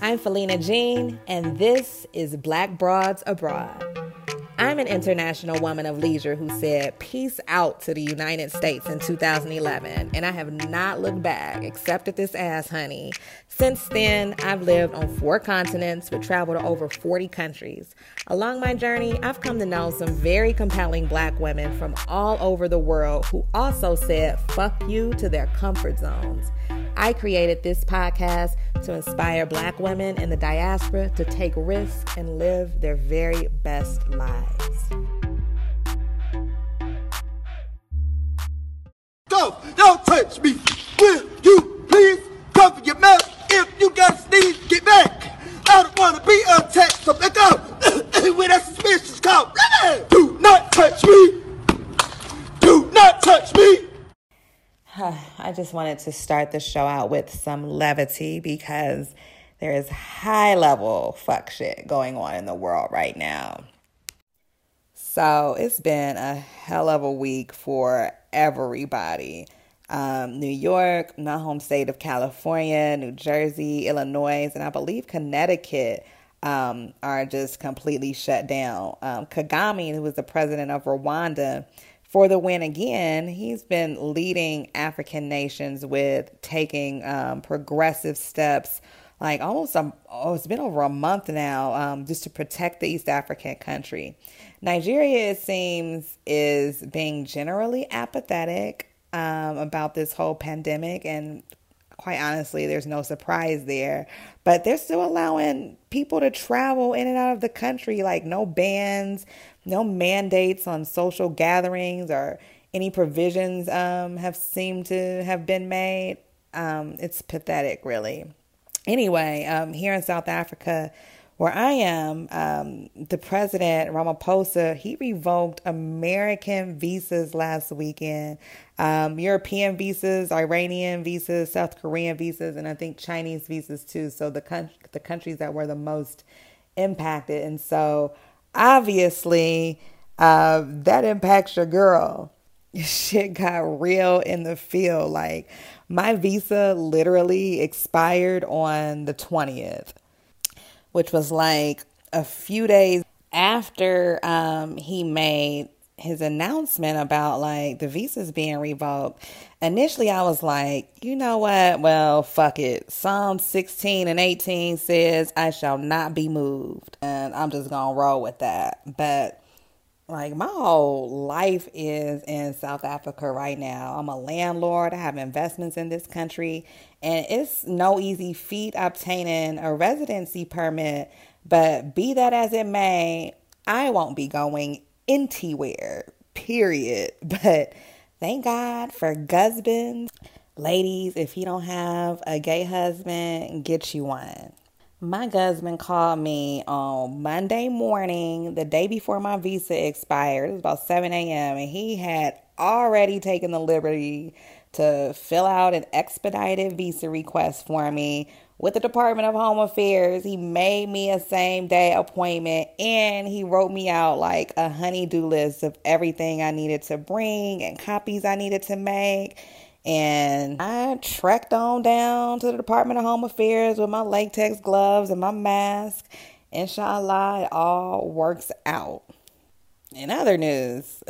I'm Felina Jean, and this is Black Broads Abroad. I'm an international woman of leisure who said peace out to the United States in 2011, and I have not looked back, accepted this ass, honey. Since then, I've lived on 4 continents with travel to over 40 countries. Along my journey, I've come to know some very compelling Black women from all over the world who also said fuck you to their comfort zones. I created this podcast to inspire Black women in the diaspora to take risks and live their very best lives. Go! Don't touch me! Will you please cover your mouth? If you got to sneeze, get back! I don't want to be attacked, so let go! When that suspicious call, do not touch me! Do not touch me! I just wanted to start the show out with some levity because there is high-level fuck shit going on in the world right now. So it's been a hell of a week for everybody. New York, my home state of California, New Jersey, Illinois, and I believe Connecticut are just completely shut down. Kagame, who was the president of Rwanda, for the win again, he's been leading African nations with taking progressive steps, like it's been over a month now, just to protect the East African country. Nigeria, it seems, is being generally apathetic about this whole pandemic, and quite honestly, there's no surprise there. But they're still allowing people to travel in and out of the country, like no bans, no mandates on social gatherings, or any provisions have seemed to have been made. It's pathetic, really. Anyway, here in South Africa, where I am, the president, Ramaphosa, he revoked American visas last weekend, European visas, Iranian visas, South Korean visas, and I think Chinese visas too. So the countries that were the most impacted. And so obviously that impacts your girl. Shit got real in the field. Like, my visa literally expired on the 20th. Which was like a few days after he made his announcement about like the visas being revoked. Initially, I was like, you know what? Well, fuck it. Psalm 16 and 18 says, I shall not be moved. And I'm just going to roll with that. But like, my whole life is in South Africa right now. I'm a landlord. I have investments in this country. And it's no easy feat obtaining a residency permit. But be that as it may, I won't be going anywhere, period. But thank God for husbands. Ladies, if you don't have a gay husband, get you one. My husband called me on Monday morning, the day before my visa expired. It was about 7 a.m. and he had already taken the liberty to fill out an expedited visa request for me with the Department of Home Affairs. He made me a same day appointment, and he wrote me out like a honey-do list of everything I needed to bring and copies I needed to make. And I trekked on down to the Department of Home Affairs with my latex gloves and my mask. Inshallah, it all works out. In other news,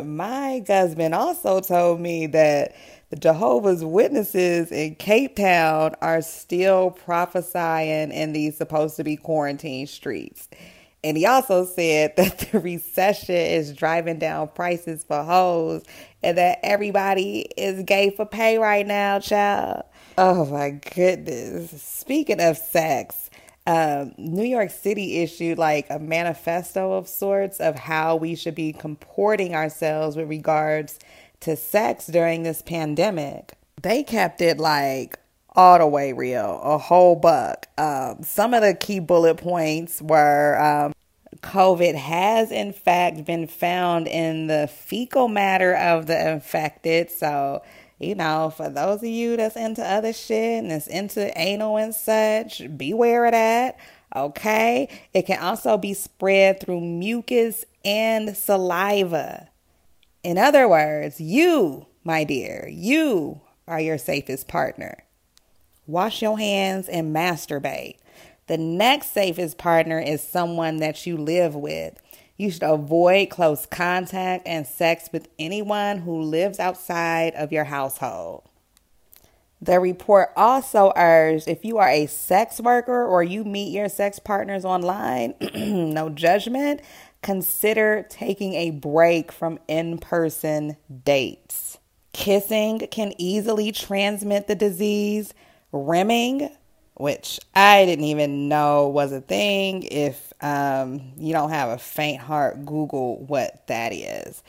my husband also told me that the Jehovah's Witnesses in Cape Town are still prophesying in these supposed to be quarantine streets. And he also said that the recession is driving down prices for hoes and that everybody is gay for pay right now, child. Oh my goodness. Speaking of sex, New York City issued like a manifesto of sorts of how we should be comporting ourselves with regards to sex during this pandemic. They kept it like all the way real, a whole buck. Some of the key bullet points were COVID has in fact been found in the fecal matter of the infected. So, you know, for those of you that's into other shit and that's into anal and such, beware of that. Okay. It can also be spread through mucus and saliva. In other words, you, my dear, you are your safest partner. Wash your hands and masturbate. The next safest partner is someone that you live with. You should avoid close contact and sex with anyone who lives outside of your household. The report also urged if you are a sex worker or you meet your sex partners online, no judgment, consider taking a break from in-person dates. Kissing can easily transmit the disease. Rimming, which I didn't even know was a thing. If you don't have a faint heart, Google what that is.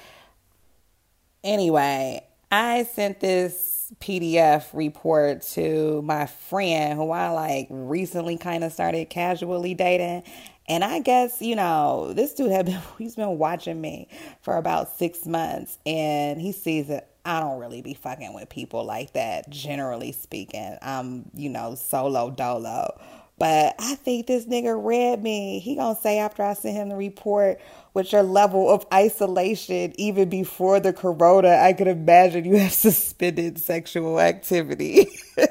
Anyway, I sent this PDF report to my friend who I recently kind of started casually dating. And I guess, this dude he's been watching me for about 6 months, and he sees that I don't really be fucking with people like that, generally speaking. I'm, solo dolo. But I think this nigga read me. He gonna say after I send him the report, with your level of isolation, even before the corona, I could imagine you have suspended sexual activity.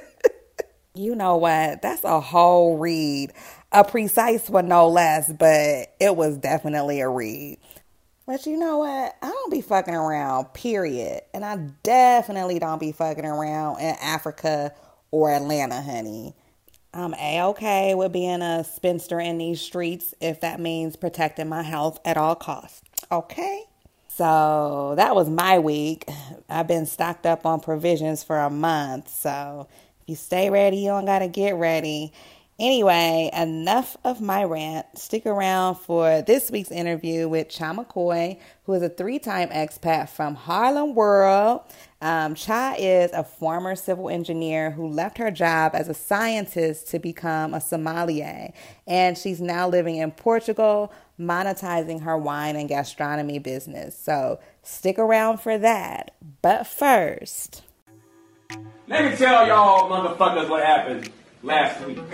You know what? That's a whole read. A precise one, no less, but it was definitely a read. But you know what? I don't be fucking around, period. And I definitely don't be fucking around in Africa or Atlanta, honey. I'm A-okay with being a spinster in these streets if that means protecting my health at all costs. Okay? So that was my week. I've been stocked up on provisions for a month. So if you stay ready, you don't got to get ready. Anyway, enough of my rant. Stick around for this week's interview with Cha McCoy, who is a 3-time expat from Harlem World. Cha is a former civil engineer who left her job as a scientist to become a sommelier. And she's now living in Portugal, monetizing her wine and gastronomy business. So stick around for that. But first, let me tell y'all motherfuckers what happened last week.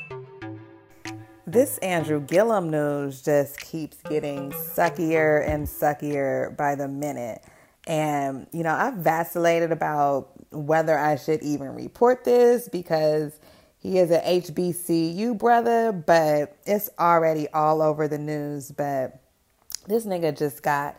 This Andrew Gillum news just keeps getting suckier and suckier by the minute. And, I've vacillated about whether I should even report this because he is an HBCU brother, but it's already all over the news. But this nigga just got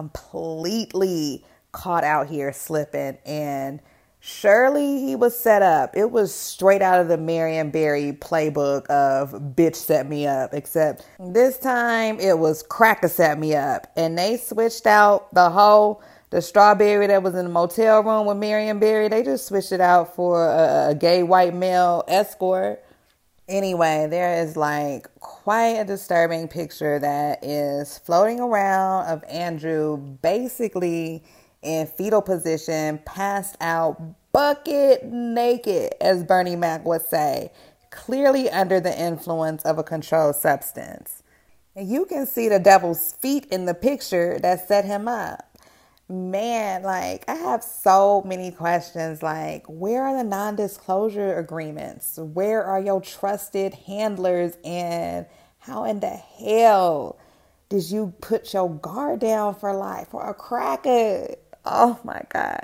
completely caught out here slipping, and surely he was set up. It was straight out of the Marion Barry playbook of bitch set me up, except this time it was cracker set me up. And they switched out the strawberry that was in the motel room with Marion Barry. They just switched it out for a gay white male escort. Anyway, there is quite a disturbing picture that is floating around of Andrew basically in fetal position, passed out, bucket naked, as Bernie Mac would say, clearly under the influence of a controlled substance. And you can see the devil's feet in the picture that set him up. Man, I have so many questions. Where are the non-disclosure agreements? Where are your trusted handlers? And how in the hell did you put your guard down for a cracker? Oh my God.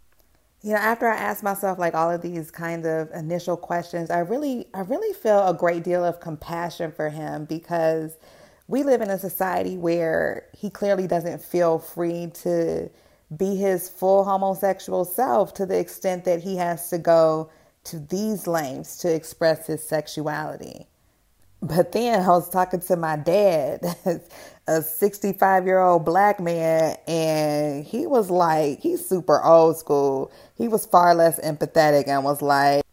After I asked myself all of these kind of initial questions, I really feel a great deal of compassion for him because we live in a society where he clearly doesn't feel free to be his full homosexual self to the extent that he has to go to these lengths to express his sexuality. But then I was talking to my dad, a 65-year-old black man, and he was he's super old school. He was far less empathetic and was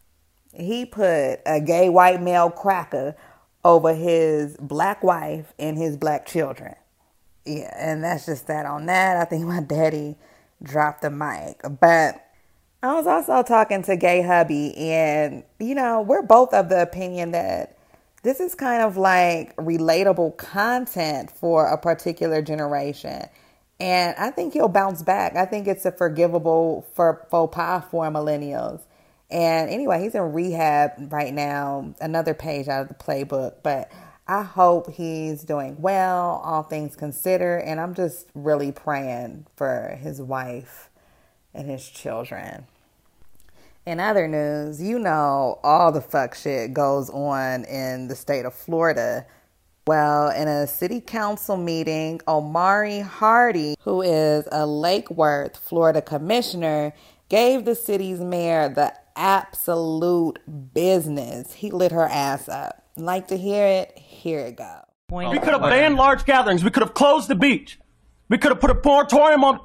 he put a gay white male cracker over his black wife and his black children. Yeah, and that's just that on that. I think my daddy dropped the mic. But I was also talking to Gay Hubby, and, we're both of the opinion that this is kind of relatable content for a particular generation. And I think he'll bounce back. I think it's a forgivable faux pas for millennials. And anyway, he's in rehab right now, another page out of the playbook. But I hope he's doing well, all things considered. And I'm just really praying for his wife and his children. In other news, you know all the fuck shit goes on in the state of Florida. Well, in a city council meeting, Omari Hardy, who is a Lake Worth, Florida commissioner, gave the city's mayor the absolute business. He lit her ass up. Like to hear it? Here it goes. We could have banned large gatherings. We could have closed the beach. We could have put a moratorium on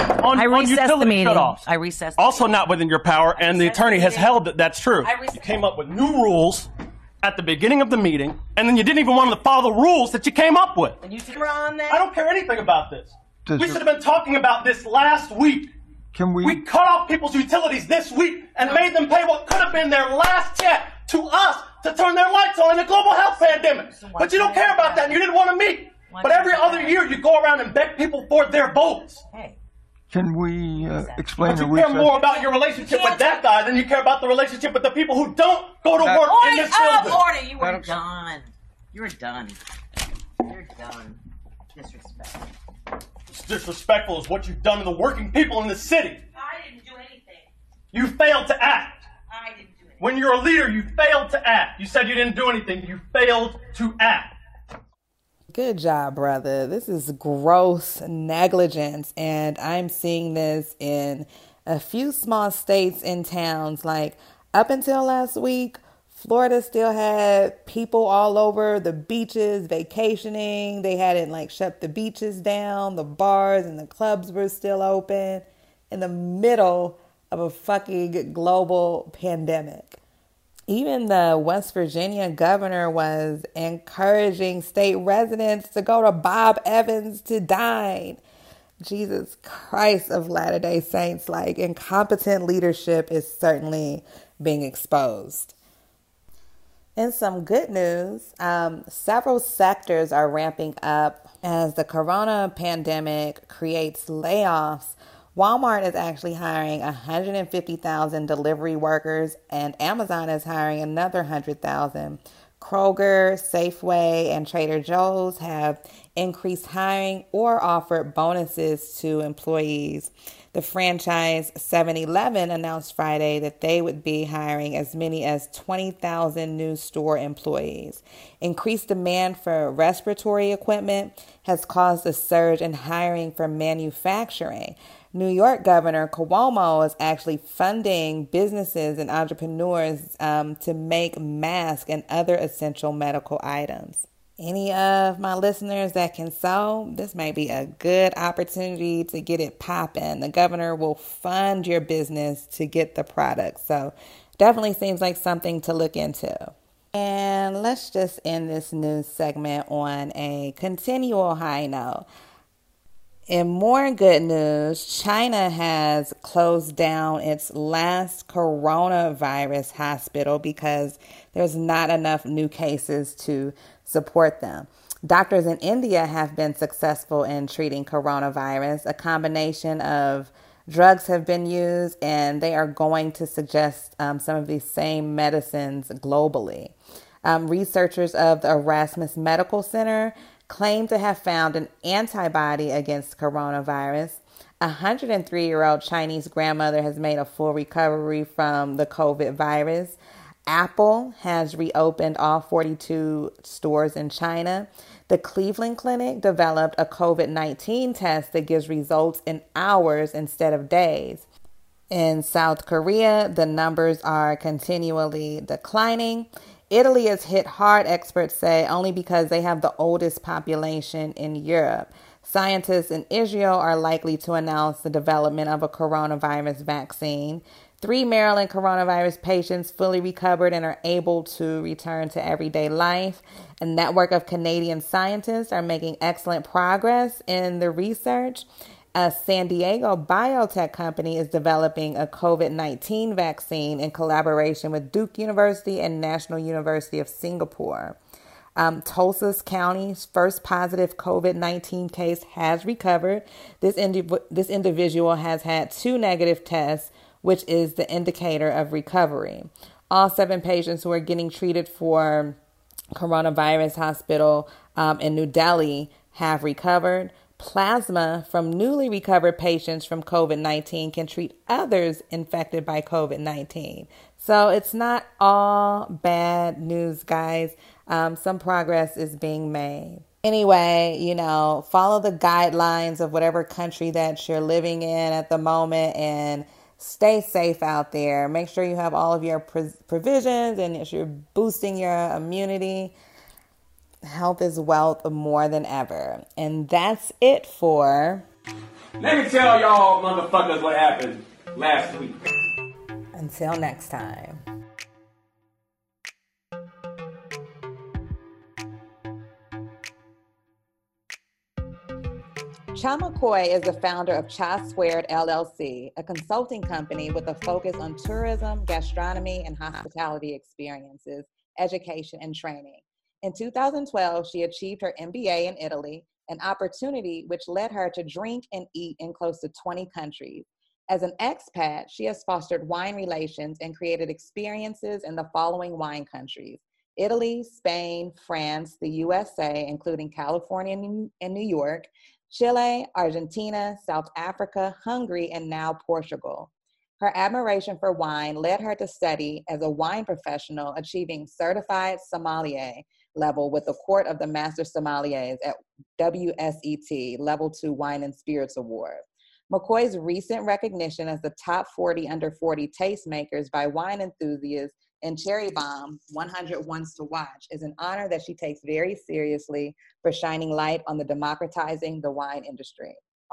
utility shutoffs. I recessed. Also not within your power, and the attorney has held that that's true. You came up with new rules at the beginning of the meeting, and then you didn't even want to follow the rules that you came up with. And you were on that? I don't care anything about this. We should have been talking about this last week. We cut off people's utilities this week and made them pay what could have been their last check to us to turn their lights on in a global health pandemic. But you don't care about that, and you didn't want to meet. But every other year, you go around and beg people for their votes. Can we explain the recess? You care more about your relationship with that guy than you care about the relationship with the people who don't go to work in this building. Order! You were done. You're done. You're done. Disrespectful. It's disrespectful is what you've done to the working people in the city. I didn't do anything. You failed to act. I didn't do anything. When you're a leader, you failed to act. You said you didn't do anything. You failed to act. Good job, brother. This is gross negligence, and I'm seeing this in a few small states and towns. Like, up until last week, Florida still had people all over the beaches vacationing. They hadn't, shut the beaches down. The bars and the clubs were still open in the middle of a fucking global pandemic. Even the West Virginia governor was encouraging state residents to go to Bob Evans to dine. Jesus Christ of Latter-day Saints, incompetent leadership is certainly being exposed. In some good news, several sectors are ramping up as the corona pandemic creates layoffs. Walmart is actually hiring 150,000 delivery workers, and Amazon is hiring another 100,000. Kroger, Safeway, and Trader Joe's have increased hiring or offered bonuses to employees. The franchise 7-Eleven announced Friday that they would be hiring as many as 20,000 new store employees. Increased demand for respiratory equipment has caused a surge in hiring for manufacturing. New York Governor Cuomo is actually funding businesses and entrepreneurs to make masks and other essential medical items. Any of my listeners that can sew, this may be a good opportunity to get it popping. The governor will fund your business to get the product. So definitely seems like something to look into. And let's just end this news segment on a continual high note. In more good news, China has closed down its last coronavirus hospital because there's not enough new cases to support them. Doctors in India have been successful in treating coronavirus. A combination of drugs have been used, and they are going to suggest some of these same medicines globally. Researchers of the Erasmus Medical Center claim to have found an antibody against coronavirus. A 103-year-old Chinese grandmother has made a full recovery from the COVID virus. Apple has reopened all 42 stores in China. The Cleveland Clinic developed a COVID-19 test that gives results in hours instead of days. In South Korea, the numbers are continually declining. Italy is hit hard, experts say, only because they have the oldest population in Europe. Scientists in Israel are likely to announce the development of a coronavirus vaccine. 3 Maryland coronavirus patients fully recovered and are able to return to everyday life. A network of Canadian scientists are making excellent progress in the research. A San Diego biotech company is developing a COVID-19 vaccine in collaboration with Duke University and National University of Singapore. Tulsa County's first positive COVID-19 case has recovered. This individual has had 2 negative tests, which is the indicator of recovery. All 7 patients who are getting treated for coronavirus hospital in New Delhi have recovered. Plasma from newly recovered patients from COVID-19 can treat others infected by COVID-19. So it's not all bad news, guys. Some progress is being made. Anyway, follow the guidelines of whatever country that you're living in at the moment and stay safe out there. Make sure you have all of your provisions and if you're boosting your immunity. Health is wealth more than ever. And that's it for... Let me tell y'all motherfuckers what happened last week. Until next time. Cha McCoy is the founder of Cha Squared LLC, a consulting company with a focus on tourism, gastronomy, and hospitality experiences, education, and training. In 2012, she achieved her MBA in Italy, an opportunity which led her to drink and eat in close to 20 countries. As an expat, she has fostered wine relations and created experiences in the following wine countries: Italy, Spain, France, the USA, including California and New York, Chile, Argentina, South Africa, Hungary, and now Portugal. Her admiration for wine led her to study as a wine professional, achieving certified sommelier level with the Court of the Master Sommeliers at WSET Level 2 Wine and Spirits Award. McCoy's recent recognition as the top 40 under 40 tastemakers by wine enthusiasts and Cherry Bombe 100 Ones to Watch is an honor that she takes very seriously for shining light on democratizing the wine industry.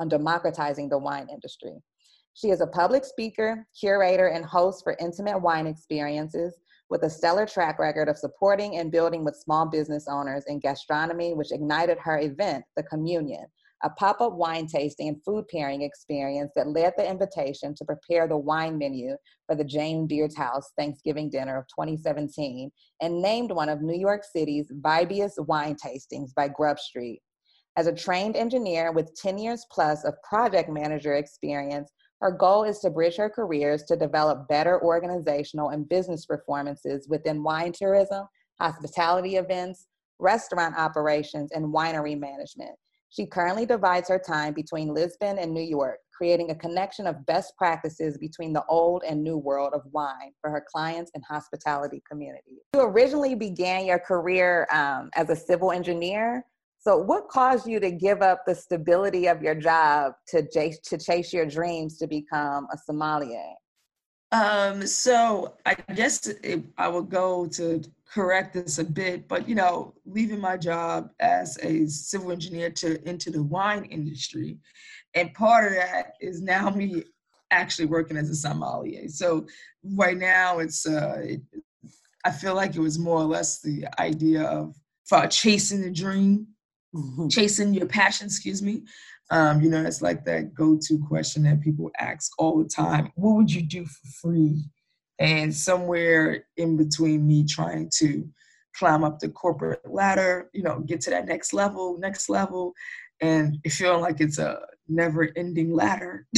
She is a public speaker, curator, and host for intimate wine experiences with a stellar track record of supporting and building with small business owners in gastronomy, which ignited her event, The Communion, a pop-up wine tasting and food pairing experience that led the invitation to prepare the wine menu for the Jane Beard's House Thanksgiving dinner of 2017 and named one of New York City's vibiest wine tastings by Grub Street. As a trained engineer with 10 years plus of project manager experience, her goal is to bridge her careers to develop better organizational and business performances within wine tourism, hospitality events, restaurant operations, and winery management. She currently divides her time between Lisbon and New York, creating a connection of best practices between the old and new world of wine for her clients and hospitality community. You originally began your career as a civil engineer. So what caused you to give up the stability of your job to chase your dreams to become a sommelier? So I guess I would go to correct this a bit, but leaving my job as a civil engineer into the wine industry, and part of that is now me actually working as a sommelier. So right now I feel like it was more or less the idea of chasing the dream. Chasing your passion, it's like that go-to question that people ask all the time. What would you do for free? And somewhere in between me trying to climb up the corporate ladder, get to that next level, and feeling like it's a never-ending ladder.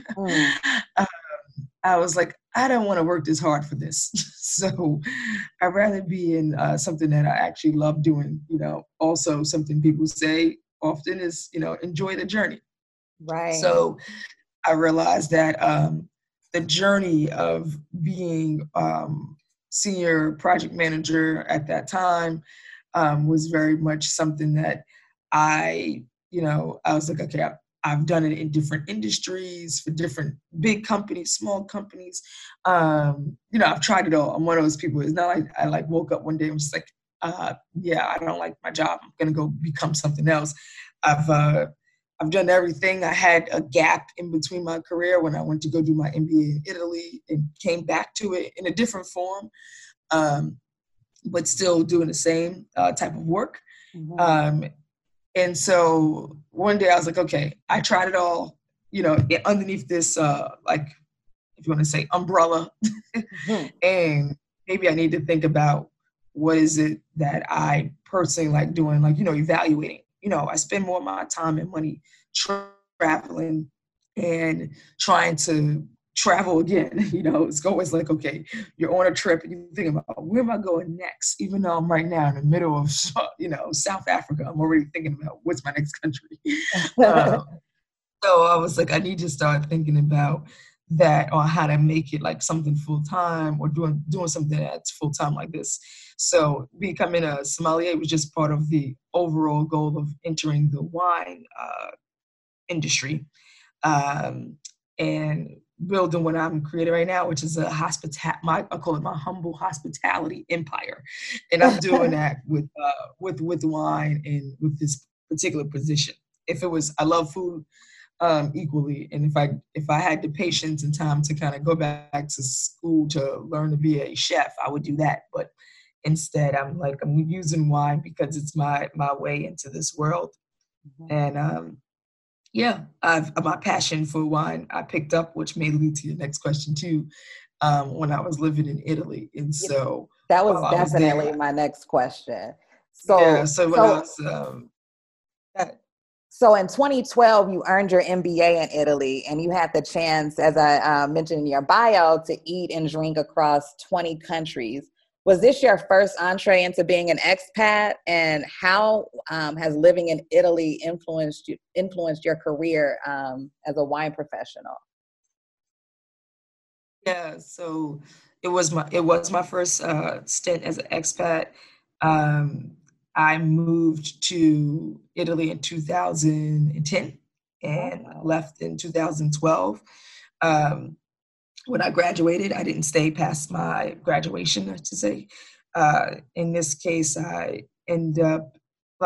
I was like, I don't want to work this hard for this. So I'd rather be in something that I actually love doing. Also something people say often is, enjoy the journey. Right. So I realized that the journey of being senior project manager at that time was very much something that I was like, okay, I've done it in different industries for different big companies, small companies. I've tried it all. I'm one of those people. It's not like I woke up one day and was just like, I don't like my job. I'm gonna go become something else. I've done everything. I had a gap in between my career when I went to go do my MBA in Italy and came back to it in a different form, but still doing the same type of work. Mm-hmm. And so one day I was like, okay, I tried it all, underneath this, if you want to say umbrella. Mm-hmm. And maybe I need to think about what is it that I personally like doing, evaluating. I spend more of my time and money traveling and trying to travel again. You know, it's always like, okay, you're on a trip and you think about where am I going next? Even though I'm right now in the middle of, you know, South Africa, I'm already thinking about what's my next country. So I was like, I need to start thinking about that or how to make it like something full time or doing something that's full time like this. So becoming a sommelier was just part of the overall goal of entering the wine industry and building what I'm creating right now, which is I call it my humble hospitality empire, and I'm doing that with wine and with this particular position. If it was, I love food equally, and if I had the patience and time to kind of go back to school to learn to be a chef, I would do that. But instead, I'm using wine because it's my way into this world, and my passion for wine I picked up, which may lead to your next question too. When I was living in Italy, and so that was definitely my next question. So So in 2012, you earned your MBA in Italy, and you had the chance, as I mentioned in your bio, to eat and drink across 20 countries. Was this your first entree into being an expat? And how has living in Italy influenced your career as a wine professional? Yeah, so it was my first stint as an expat. I moved to Italy in 2010 and left in 2012. When I graduated, I didn't stay past my graduation, I should say. In this case, I ended up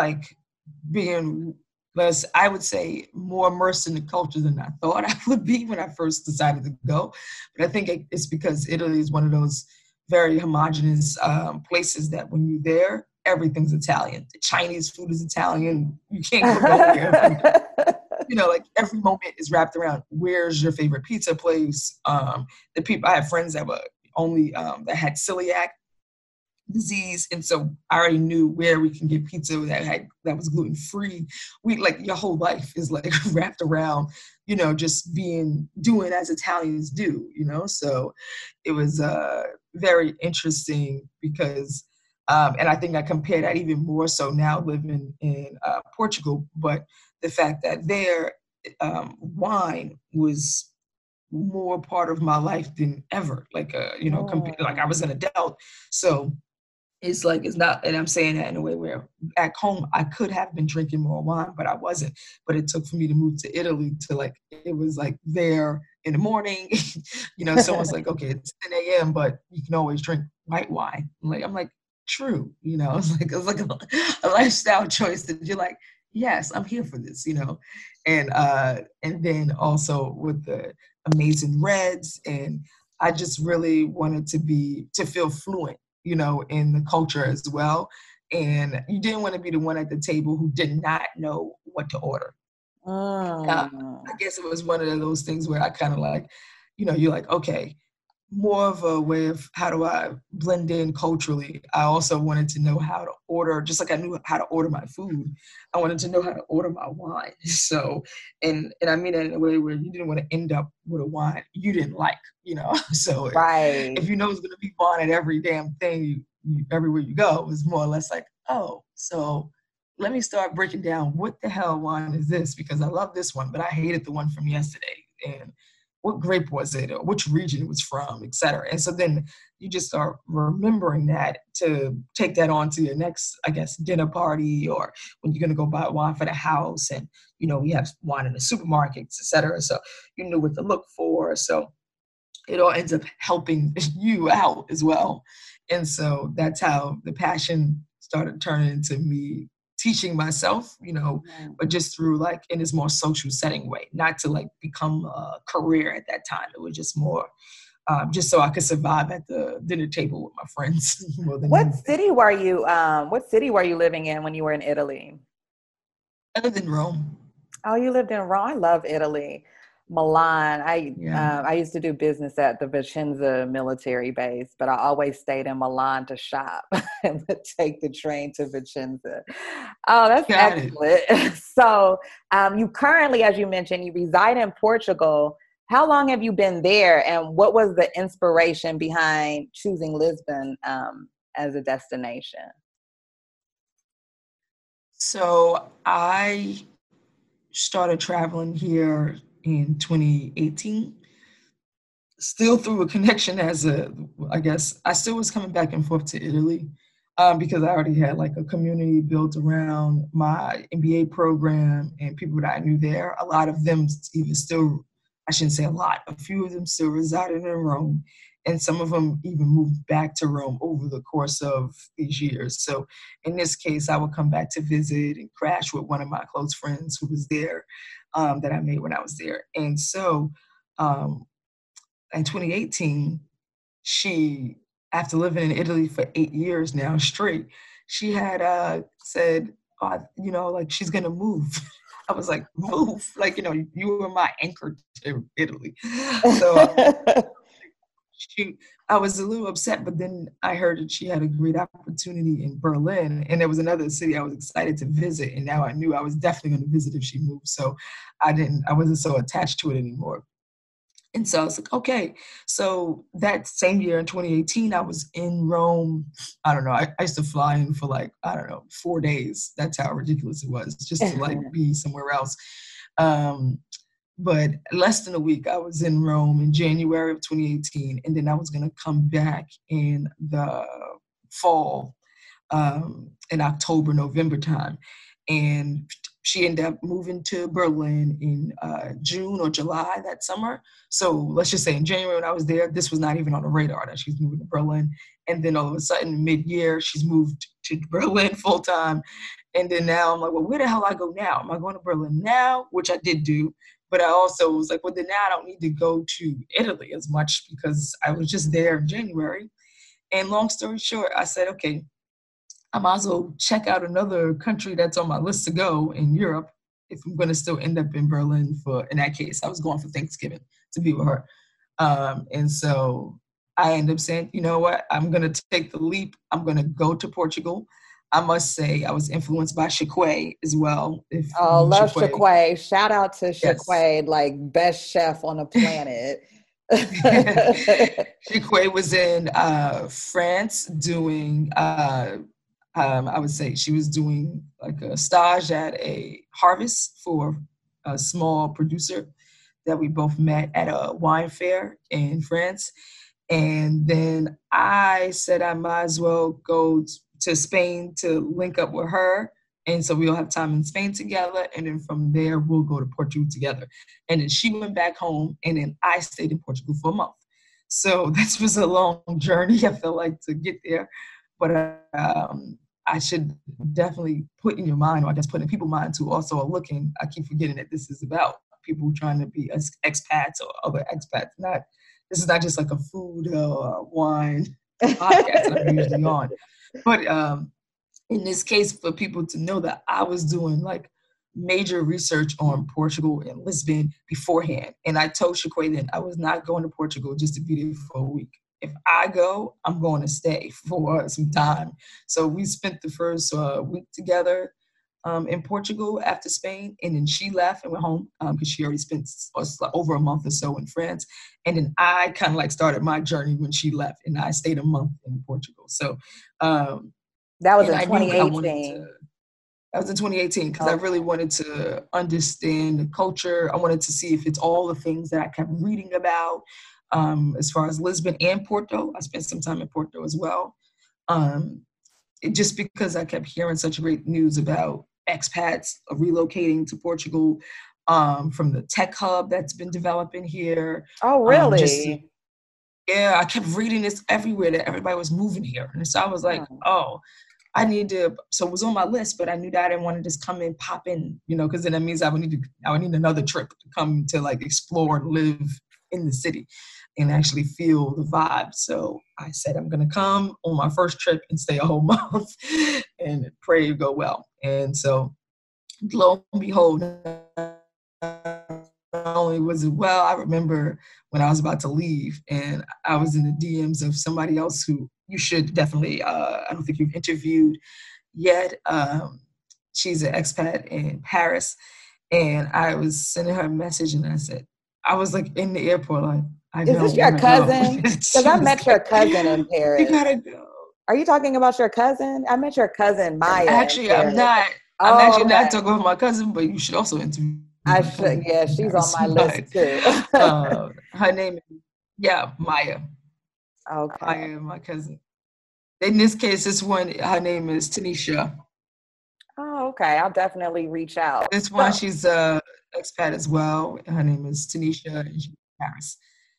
being less, I would say, more immersed in the culture than I thought I would be when I first decided to go. But I think it's because Italy is one of those very homogenous places that when you're there, everything's Italian. The Chinese food is Italian. You can't go nowhere. You know, like every moment is wrapped around where's your favorite pizza place. I had friends that were only that had celiac disease, and so I already knew where we can get pizza that was gluten free. Your whole life is like wrapped around, you know, just doing as Italians do, you know. So it was very interesting because. And I think I compare that even more so now living in Portugal, but the fact that there, wine was more part of my life than ever. I was an adult, so it's not. And I'm saying that in a way where at home I could have been drinking more wine, but I wasn't. But it took for me to move to Italy to it was there in the morning. You know, someone's like, okay, it's 10 a.m., but you can always drink white wine. I'm like. True, you know, it's like a lifestyle choice that you're like, yes, I'm here for this, you know, and then also with the amazing reds, and I just really wanted to feel fluent, you know, in the culture as well, and you didn't want to be the one at the table who did not know what to order. I guess it was one of those things where I kind of you know, you're like, okay. More of a way of how do I blend in culturally. I also wanted to know how to order, just like I knew how to order my food, I wanted to know how to order my wine. So, and I mean that in a way where you didn't want to end up with a wine you didn't like, you know. So right. If you know it's going to be wine at every damn thing, everywhere you go, it's more or less like, oh, so let me start breaking down what the hell wine is this, because I love this one, but I hated the one from yesterday. And what grape was it, or which region it was from, et cetera. And so then you just start remembering that to take that on to your next, I guess, dinner party, or when you're going to go buy wine for the house. And, you know, we have wine in the supermarkets, et cetera. So you knew what to look for. So it all ends up helping you out as well. And so that's how the passion started turning into me teaching myself, you know, but just through in this more social setting way, not to become a career at that time. It was just more just so I could survive at the dinner table with my friends. More than What city were you living in when you were in Italy? I lived in Rome. Oh, you lived in Rome. I love Italy. Milan. I used to do business at the Vicenza military base, but I always stayed in Milan to shop and would take the train to Vicenza. Oh, that's excellent. So you currently, as you mentioned, you reside in Portugal. How long have you been there, and what was the inspiration behind choosing Lisbon as a destination? So I started traveling here in 2018, still through a connection I guess, I still was coming back and forth to Italy because I already had like a community built around my MBA program and people that I knew there. A lot of them even still, I shouldn't say a lot, a few of them still resided in Rome. And some of them even moved back to Rome over the course of these years. So in this case, I would come back to visit and crash with one of my close friends who was there that I made when I was there. And so in 2018, she, after living in Italy for 8 years now straight, she had said, like she's gonna move. I was like, move? Like, you were my anchor to Italy. So I was a little upset, but then I heard that she had a great opportunity in Berlin, and there was another city I was excited to visit, and now I knew I was definitely going to visit if she moved. So I wasn't so attached to it anymore. And so I was like, okay. So that same year in 2018, I was in Rome. I don't know. I used to fly in for 4 days. That's how ridiculous it was, just to be somewhere else. But less than a week, I was in Rome in January of 2018, and then I was going to come back in the fall, in October, November time. And she ended up moving to Berlin in June or July that summer. So let's just say in January when I was there, this was not even on the radar that she's moving to Berlin. And then all of a sudden, mid-year, she's moved to Berlin full-time. And then now I'm like, well, where the hell I go now? Am I going to Berlin now? Which I did do. But I also was like, well, then now I don't need to go to Italy as much because I was just there in January. And long story short, I said, okay, I might as well check out another country that's on my list to go in Europe if I'm going to still end up in Berlin in that case. I was going for Thanksgiving to be with her. And so I ended up saying, you know what, I'm going to take the leap. I'm going to go to Portugal. I must say I was influenced by Chikwe as well. Love Chikwe. Shout out to Chikwe, yes. Like best chef on the planet. Chikwe was in France doing, I would say she was doing like a stage at a harvest for a small producer that we both met at a wine fair in France. And then I said I might as well go to Spain to link up with her. And so we'll have time in Spain together. And then from there, we'll go to Portugal together. And then she went back home, and then I stayed in Portugal for a month. So this was a long journey, I feel like, to get there. But I should definitely put in your mind, or I guess put in people's minds who also are looking. I keep forgetting that this is about people trying to be expats or other expats. This is not just like a food or wine podcast that I'm usually on. But in this case, for people to know that I was doing like major research on Portugal and Lisbon beforehand. And I told Chikwe then I was not going to Portugal just to be there for a week. If I go, I'm going to stay for some time. So we spent the first week together in Portugal after Spain. And then she left and went home because she already spent over a month or so in France. And then I kind of like started my journey when she left, and I stayed a month in Portugal. So that was in 2018. That was in 2018 because I really wanted to understand the culture. I wanted to see if it's all the things that I kept reading about as far as Lisbon and Porto. I spent some time in Porto as well. Just because I kept hearing such great news about expats relocating to Portugal from the tech hub that's been developing here. Oh, really? I kept reading this everywhere that everybody was moving here. And so I was like, I need to, so it was on my list, but I knew that I didn't want to just come and pop in, because then that means I would need another trip to come to like explore and live in the city and actually feel the vibe. So I said, I'm going to come on my first trip and stay a whole month and pray it go well. And so lo and behold, not only was it well, I remember when I was about to leave and I was in the DMs of somebody else who you should definitely, I don't think you've interviewed yet. She's an expat in Paris. And I was sending her a message and I said, I was like in the airport, like, I Is don't this your wanna cousin? go. Because I met your cousin in Paris. You gotta go. Are you talking about your cousin? I met your cousin Maya. Actually, I'm not. Oh, I'm actually okay. not talking about my cousin, but you should also interview. I should. Yeah, she's on my list too. Her name is Maya. Okay. Maya, my cousin. In this case, this one, her name is Tanisha. Oh, okay. I'll definitely reach out. This one, she's a expat as well. Her name is Tanisha, and she's in Paris.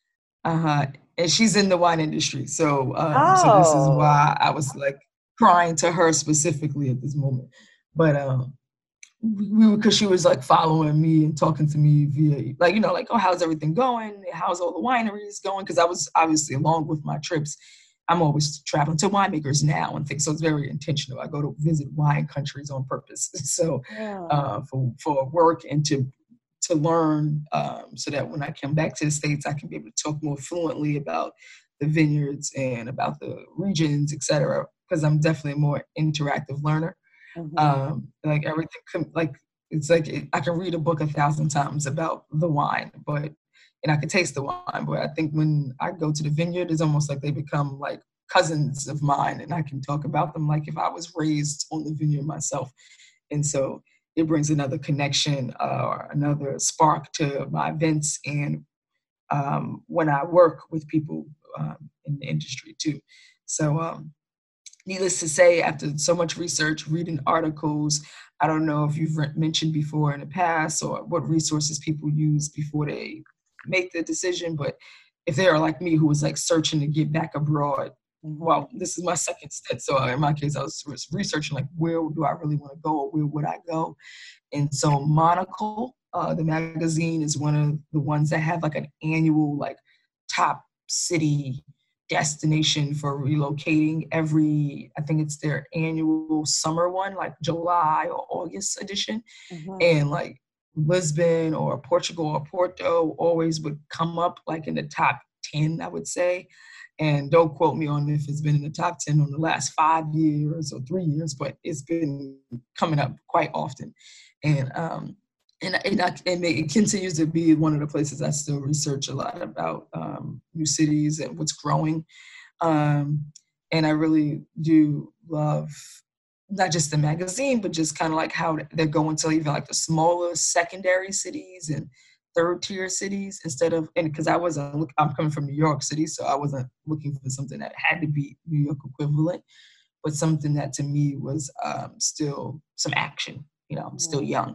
And she's in the wine industry. So, so this is why I was like crying to her specifically at this moment. But because she was like following me and talking to me via like, like, oh, how's everything going? How's all the wineries going? Because I was obviously, along with my trips, I'm always traveling to winemakers now and things. So it's very intentional. I go to visit wine countries on purpose. So for work and to learn, so that when I come back to the States, I can be able to talk more fluently about the vineyards and about the regions, et cetera, because I'm definitely a more interactive learner. Like everything, I can read a book 1,000 times about the wine, and I can taste the wine, but I think when I go to the vineyard, it's almost like they become like cousins of mine, and I can talk about them like if I was raised on the vineyard myself. And so it brings another connection or another spark to my events and when I work with people in the industry too. So needless to say, after so much research, reading articles, I don't know if you've mentioned before in the past or what resources people use before they make the decision, but if they are like me who was like searching to get back abroad, well, this is my second stint. So in my case, I was researching like, where do I really want to go or where would I go? And so Monocle, the magazine, is one of the ones that have like an annual like top city destination for relocating I think it's their annual summer one, like July or August edition. And like Lisbon or Portugal or Porto always would come up like in the top 10, I would say. And don't quote me on if it's been in the top 10 on the last 5 years or 3 years, but it's been coming up quite often. And it continues to be one of the places I still research a lot about new cities and what's growing. And I really do love not just the magazine, but just kind of like how they're going to even like the smaller secondary cities and third tier cities because I'm coming from New York City, so I wasn't looking for something that had to be New York equivalent, but something that to me was still some action. I'm still young.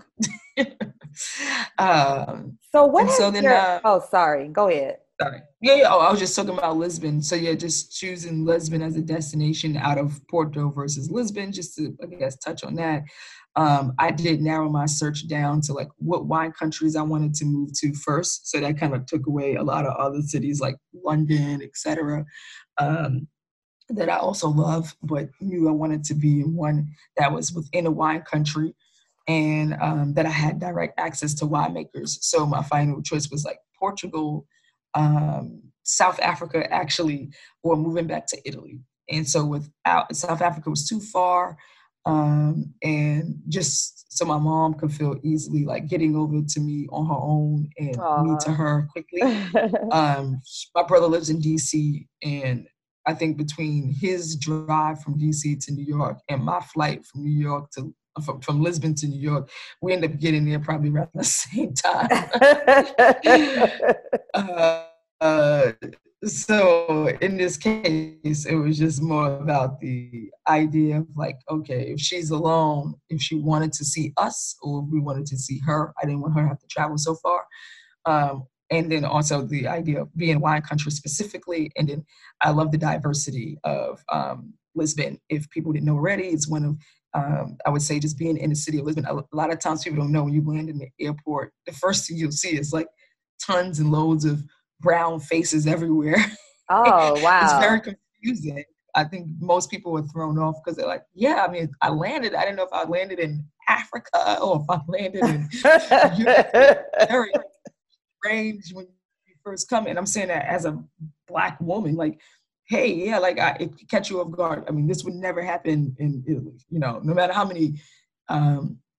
So what? Sorry. Go ahead. Sorry. Yeah. Oh, I was just talking about Lisbon. So yeah, just choosing Lisbon as a destination out of Porto versus Lisbon, just to, I guess, touch on that. I did narrow my search down to like what wine countries I wanted to move to first. So that kind of took away a lot of other cities like London, et cetera, that I also love, but knew I wanted to be in one that was within a wine country and that I had direct access to winemakers. So my final choice was like Portugal, South Africa, actually, or moving back to Italy. And so without South Africa was too far. And just so my mom could feel easily like getting over to me on her own and me to her quickly. My brother lives in DC, and I think between his drive from DC to New York and my flight from New York to from Lisbon to New York, we ended up getting there probably around the same time. So in this case, it was just more about the idea of like, okay, if she's alone, if she wanted to see us or if we wanted to see her, I didn't want her to have to travel so far. And then also the idea of being wine country specifically. And then I love the diversity of Lisbon. If people didn't know already, it's one of, I would say just being in the city of Lisbon. A lot of times people don't know when you land in the airport, the first thing you'll see is like tons and loads of brown faces everywhere. Oh, wow. It's very confusing. I think most people were thrown off because they're like, yeah, I mean, I didn't know if I landed in Africa or if I landed in Europe. Very strange when you first come in. I'm saying that as a Black woman, like, hey, yeah, like it could catch you off guard. I mean, this would never happen in Italy, no matter how many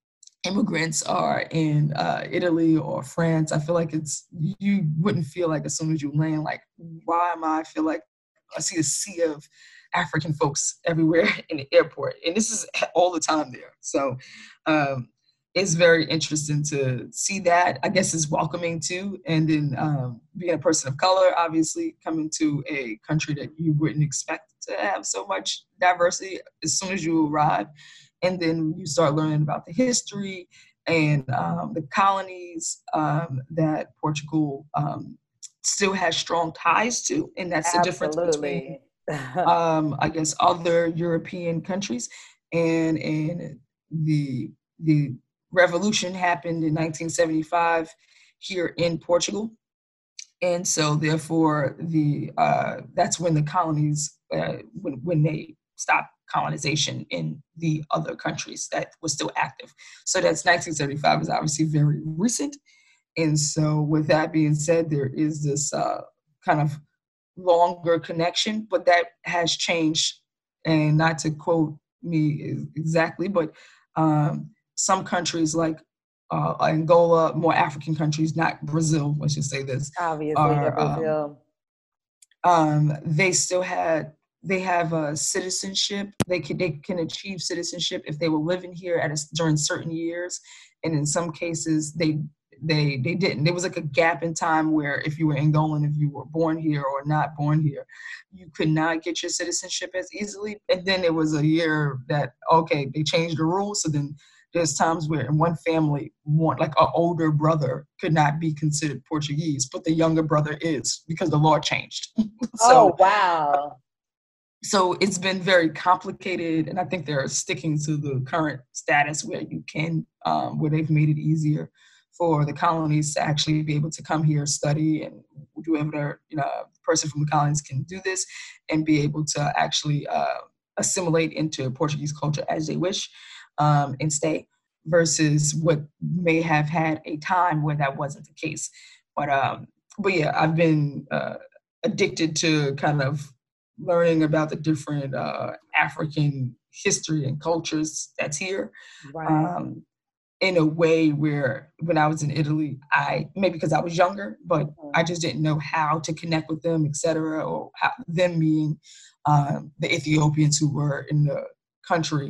immigrants are in Italy or France, I feel like you wouldn't feel like as soon as you land, like, why am I feel like I see a sea of African folks everywhere in the airport. And this is all the time there. So it's very interesting to see that. I guess it's welcoming too. And then being a person of color, obviously coming to a country that you wouldn't expect to have so much diversity as soon as you arrive. And then you start learning about the history and the colonies that Portugal still has strong ties to. And that's the difference between, I guess, other European countries. And the revolution happened in 1975 here in Portugal. And so therefore, that's when the colonies, when they stopped colonization in the other countries that was still active. So that's 1975 is obviously very recent. And so with that being said, there is this kind of longer connection, but that has changed. And not to quote me exactly, but some countries like Angola, more African countries, not Brazil, let's just say this. Obviously, Brazil. They have citizenship. They can achieve citizenship if they were living here during certain years, and in some cases they didn't. There was like a gap in time where if you were Angolan, if you were born here or not born here, you could not get your citizenship as easily. And then there was a year that they changed the rules. So then there's times where in one family, like an older brother could not be considered Portuguese, but the younger brother is because the law changed. So, oh, wow. So it's been very complicated, and I think they're sticking to the current status where you can, where they've made it easier for the colonies to actually be able to come here, study, and do whatever the person from the colonies can do this and be able to actually assimilate into Portuguese culture as they wish and stay, versus what may have had a time where that wasn't the case. But yeah, I've been addicted to kind of learning about the different African history and cultures that's here. Right. In a way where when I was in Italy, maybe because I was younger, but I just didn't know how to connect with them, et cetera, or them being the Ethiopians who were in the country.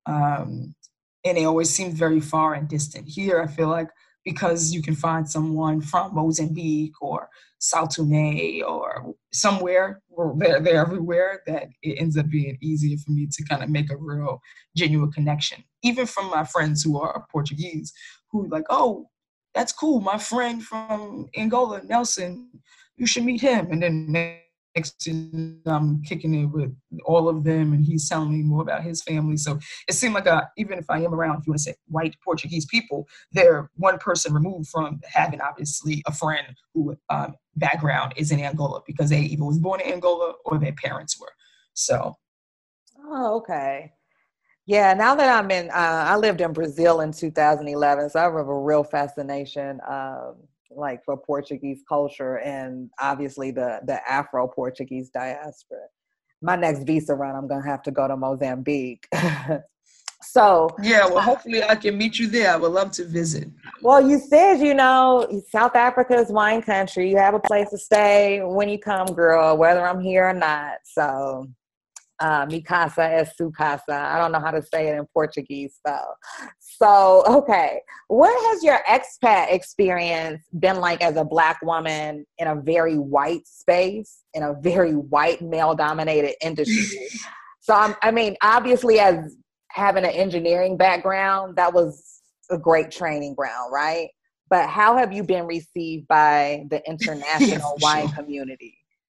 And they always seemed very far and distant. Here, I feel like because you can find someone from Mozambique or Sao Tome or somewhere, or they're everywhere, that it ends up being easier for me to kind of make a real genuine connection. Even from my friends who are Portuguese, who like, oh, that's cool, my friend from Angola, Nelson, you should meet him. And then next thing I'm kicking it with all of them, and he's telling me more about his family. So it seemed like even if I am around, if you want to say white Portuguese people, they're one person removed from having obviously a friend who background is in Angola because they either was born in Angola or their parents were. So. Oh, okay. Yeah, now that I'm in, I lived in Brazil in 2011, so I have a real fascination like for Portuguese culture and obviously the Afro-Portuguese diaspora. My next visa run, I'm going to have to go to Mozambique. So yeah, well, hopefully I can meet you there. I would love to visit. Well, you said, South Africa is wine country. You have a place to stay when you come, girl, whether I'm here or not. So mi casa es su casa. I don't know how to say it in Portuguese, though. So, okay. What has your expat experience been like as a Black woman in a very white space, in a very white male-dominated industry? So, obviously, as having an engineering background, that was a great training ground, right? But how have you been received by the international wine community?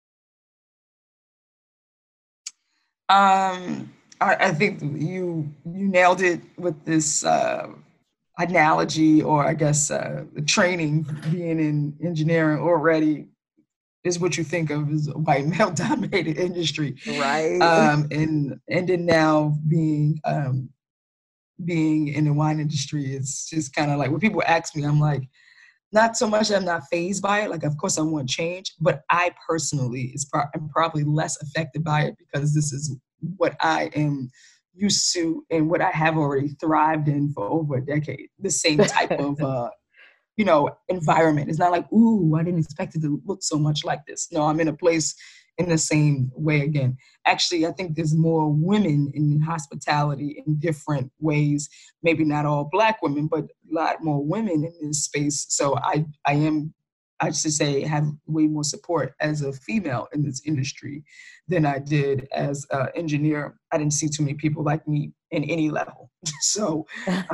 I think you nailed it with this analogy, or I guess the training. Being in engineering already is what you think of as a white male-dominated industry, right? And then now being in the wine industry, it's just kind of like when people ask me, I'm like, not so much that I'm not fazed by it. Like, of course, I want change, but I personally am probably less affected by it because this is what I am used to and what I have already thrived in for over a decade. The same type of, environment. It's not like, ooh, I didn't expect it to look so much like this. No, I'm in a place in the same way again. Actually, I think there's more women in hospitality in different ways. Maybe not all Black women, but a lot more women in this space. So I should say, have way more support as a female in this industry than I did as an engineer. I didn't see too many people like me in any level. So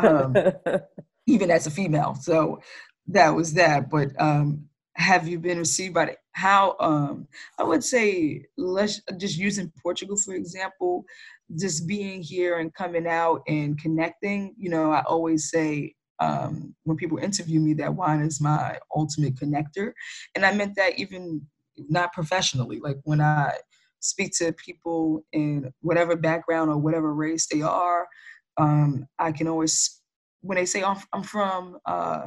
even as a female. So that was that. But have you been received by how, I would say, let's just using Portugal, for example, just being here and coming out and connecting. I always say, when people interview me, that wine is my ultimate connector. And I meant that even not professionally. Like when I speak to people in whatever background or whatever race they are, I can always, when they say, I'm from,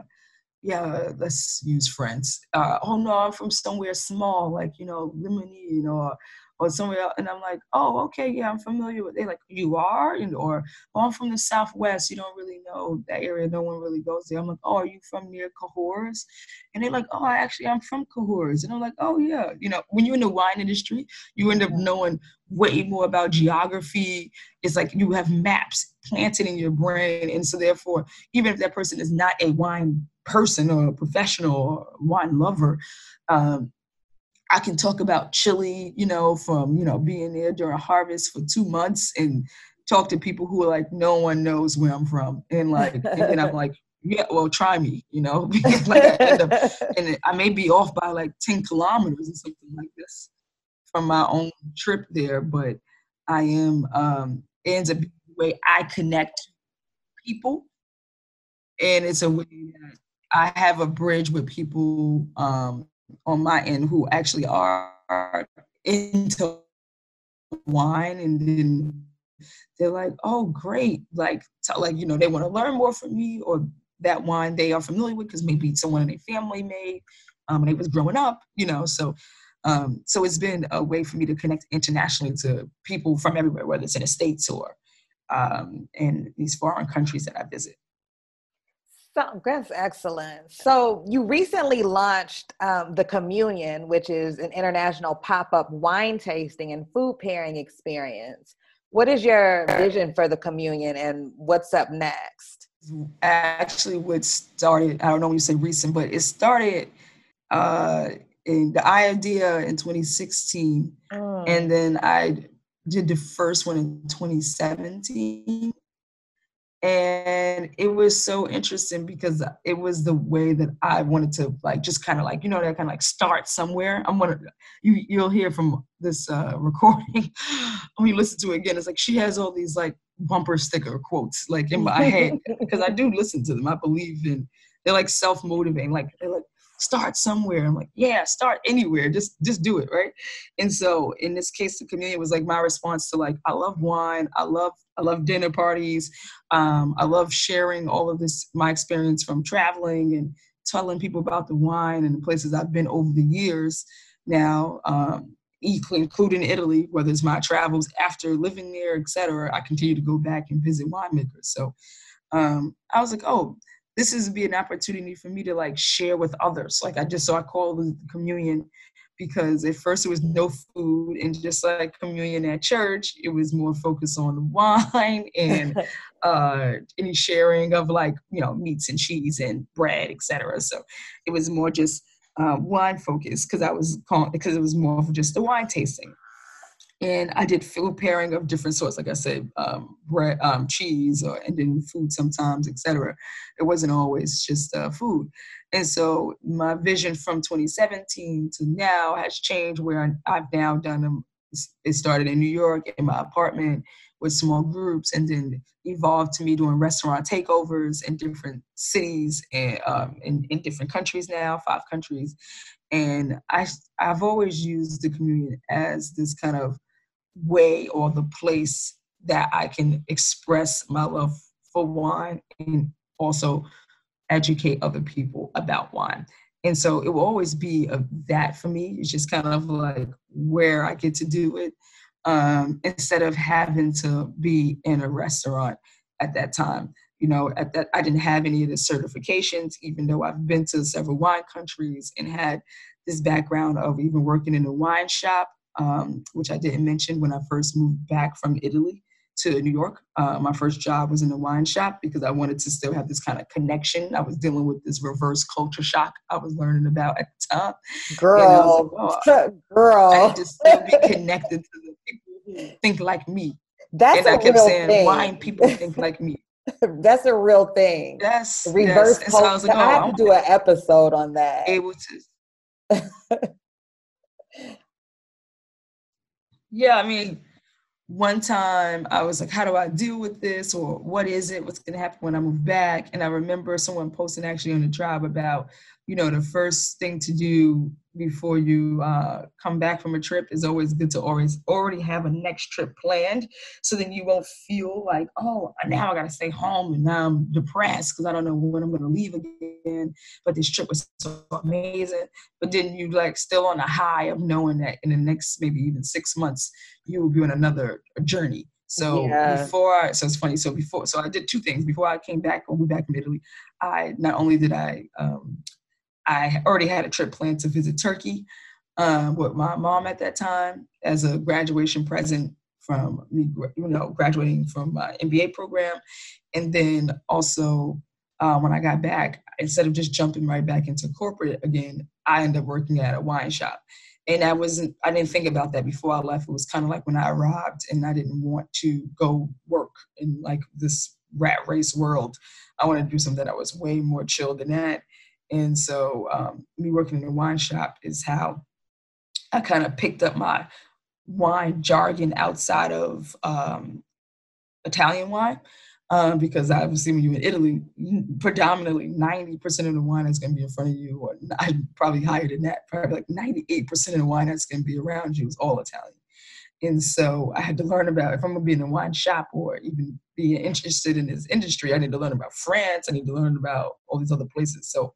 let's use France. Oh no, I'm from somewhere small, like, Limony, or somewhere else. And I'm like, oh, okay, yeah, I'm familiar with it. They're like, you are? Or, oh, I'm from the Southwest. You don't really know that area. No one really goes there. I'm like, oh, are you from near Cahors? And they're like, oh, I'm from Cahors. And I'm like, oh, yeah. When you're in the wine industry, you end up knowing way more about geography. It's like you have maps planted in your brain. And so therefore, even if that person is not a wine person or a professional or wine lover, I can talk about Chile, from, being there during harvest for 2 months and talk to people who are like, no one knows where I'm from. And then I'm like, yeah, well, try me, because like I end up, and I may be off by like 10 kilometers or something like this from my own trip there, but I am, it ends up being the way I connect people. And it's a way that I have a bridge with people, on my end who actually are into wine, and then they're like, oh, great. Like, they want to learn more from me, or that wine they are familiar with because maybe someone in their family made, and they was growing up, so it's been a way for me to connect internationally to people from everywhere, whether it's in the States or in these foreign countries that I visit. So, that's excellent. So you recently launched The Communion, which is an international pop-up wine tasting and food pairing experience. What is your vision for The Communion and what's up next? Actually, what started, I don't know when you say recent, but it started in the idea in 2016. And then I did the first one in 2017. And it was so interesting because it was the way that I wanted to just kind of that kind of start somewhere. You'll hear from this recording when you listen to it again. It's like she has all these bumper sticker quotes in my head because I do listen to them. I believe they're self-motivating. They're start somewhere. I'm like, yeah, start anywhere. Just do it, right? And so in this case, The Communion was my response to I love wine. I love dinner parties. I love sharing all of this, my experience from traveling and telling people about the wine and the places I've been over the years now, including Italy, whether it's my travels after living there, et cetera. I continue to go back and visit winemakers. So I was like, oh, this is be an opportunity for me to share with others. I call it The Communion because at first it was no food, and just like communion at church, it was more focused on the wine and any sharing of meats and cheese and bread, etc. So it was more just wine focused because it was more of just the wine tasting. And I did food pairing of different sorts, like I said, bread, cheese, and then food sometimes, etc. It wasn't always just food. And so my vision from 2017 to now has changed, where I've now done them. It started in New York in my apartment with small groups, and then evolved to me doing restaurant takeovers in different cities and in different countries now, 5 countries. And I've always used The Communion as this kind of way or the place that I can express my love for wine and also educate other people about wine. And so it will always be that for me. It's just kind of where I get to do it. instead of having to be in a restaurant at that time. You know, at that I didn't have any of the certifications, even though I've been to several wine countries and had this background of even working in a wine shop, which I didn't mention when I first moved back from Italy to New York. My first job was in a wine shop because I wanted to still have this kind of connection. I was dealing with this reverse culture shock I was learning about at the time. Girl, and I was like, girl. I need to still be connected to the people who think like me. That's and I kept real saying, thing. wine people think like me. That's a real thing. Yes. Reverse yes. culture. So I was like, I have to do an episode on that. Able to. Yeah, I mean, one time I was like, how do I deal with this? Or what is it? What's going to happen when I move back? And I remember someone posting actually on the tribe about, you know, the first thing to do before you come back from a trip is always good to already have a next trip planned. So then you won't feel like, oh, now I got to stay home and now I'm depressed because I don't know when I'm going to leave again. But this trip was so amazing. But then you like still on a high of knowing that in the next maybe even 6 months, you will be on another journey. So so it's funny. So I did two things. Before I came back, when we back from Italy, I already had a trip planned to visit Turkey with my mom at that time as a graduation present from me, graduating from my MBA program. And then also when I got back, instead of just jumping right back into corporate again, I ended up working at a wine shop. And I didn't think about that before I left. It was kind of like when I arrived and I didn't want to go work in like this rat race world. I wanted to do something that was way more chill than that. And so me working in a wine shop is how I kind of picked up my wine jargon outside of Italian wine. Because obviously when you're in Italy, predominantly 90% of the wine that's going to be in front of you, or probably higher than that, probably like 98% of the wine that's going to be around you is all Italian. And so I had to learn about, if I'm going to be in a wine shop or even be interested in this industry, I need to learn about France. I need to learn about all these other places. So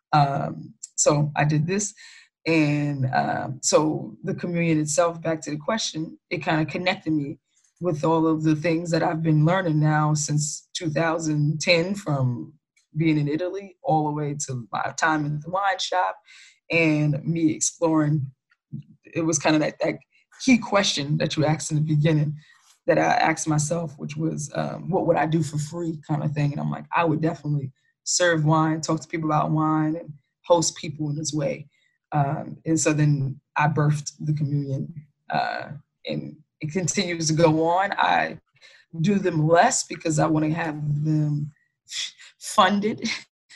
I did this. And so the communion itself, back to the question, it kind of connected me with all of the things that I've been learning now since 2010, from being in Italy all the way to my time in the wine shop and me exploring. It was kind of that key question that you asked in the beginning that I asked myself, which was, what would I do for free kind of thing? And I'm like, I would definitely serve wine, talk to people about wine, and host people in this way. And so then I birthed the communion, and it continues to go on. I do them less because I want to have them funded.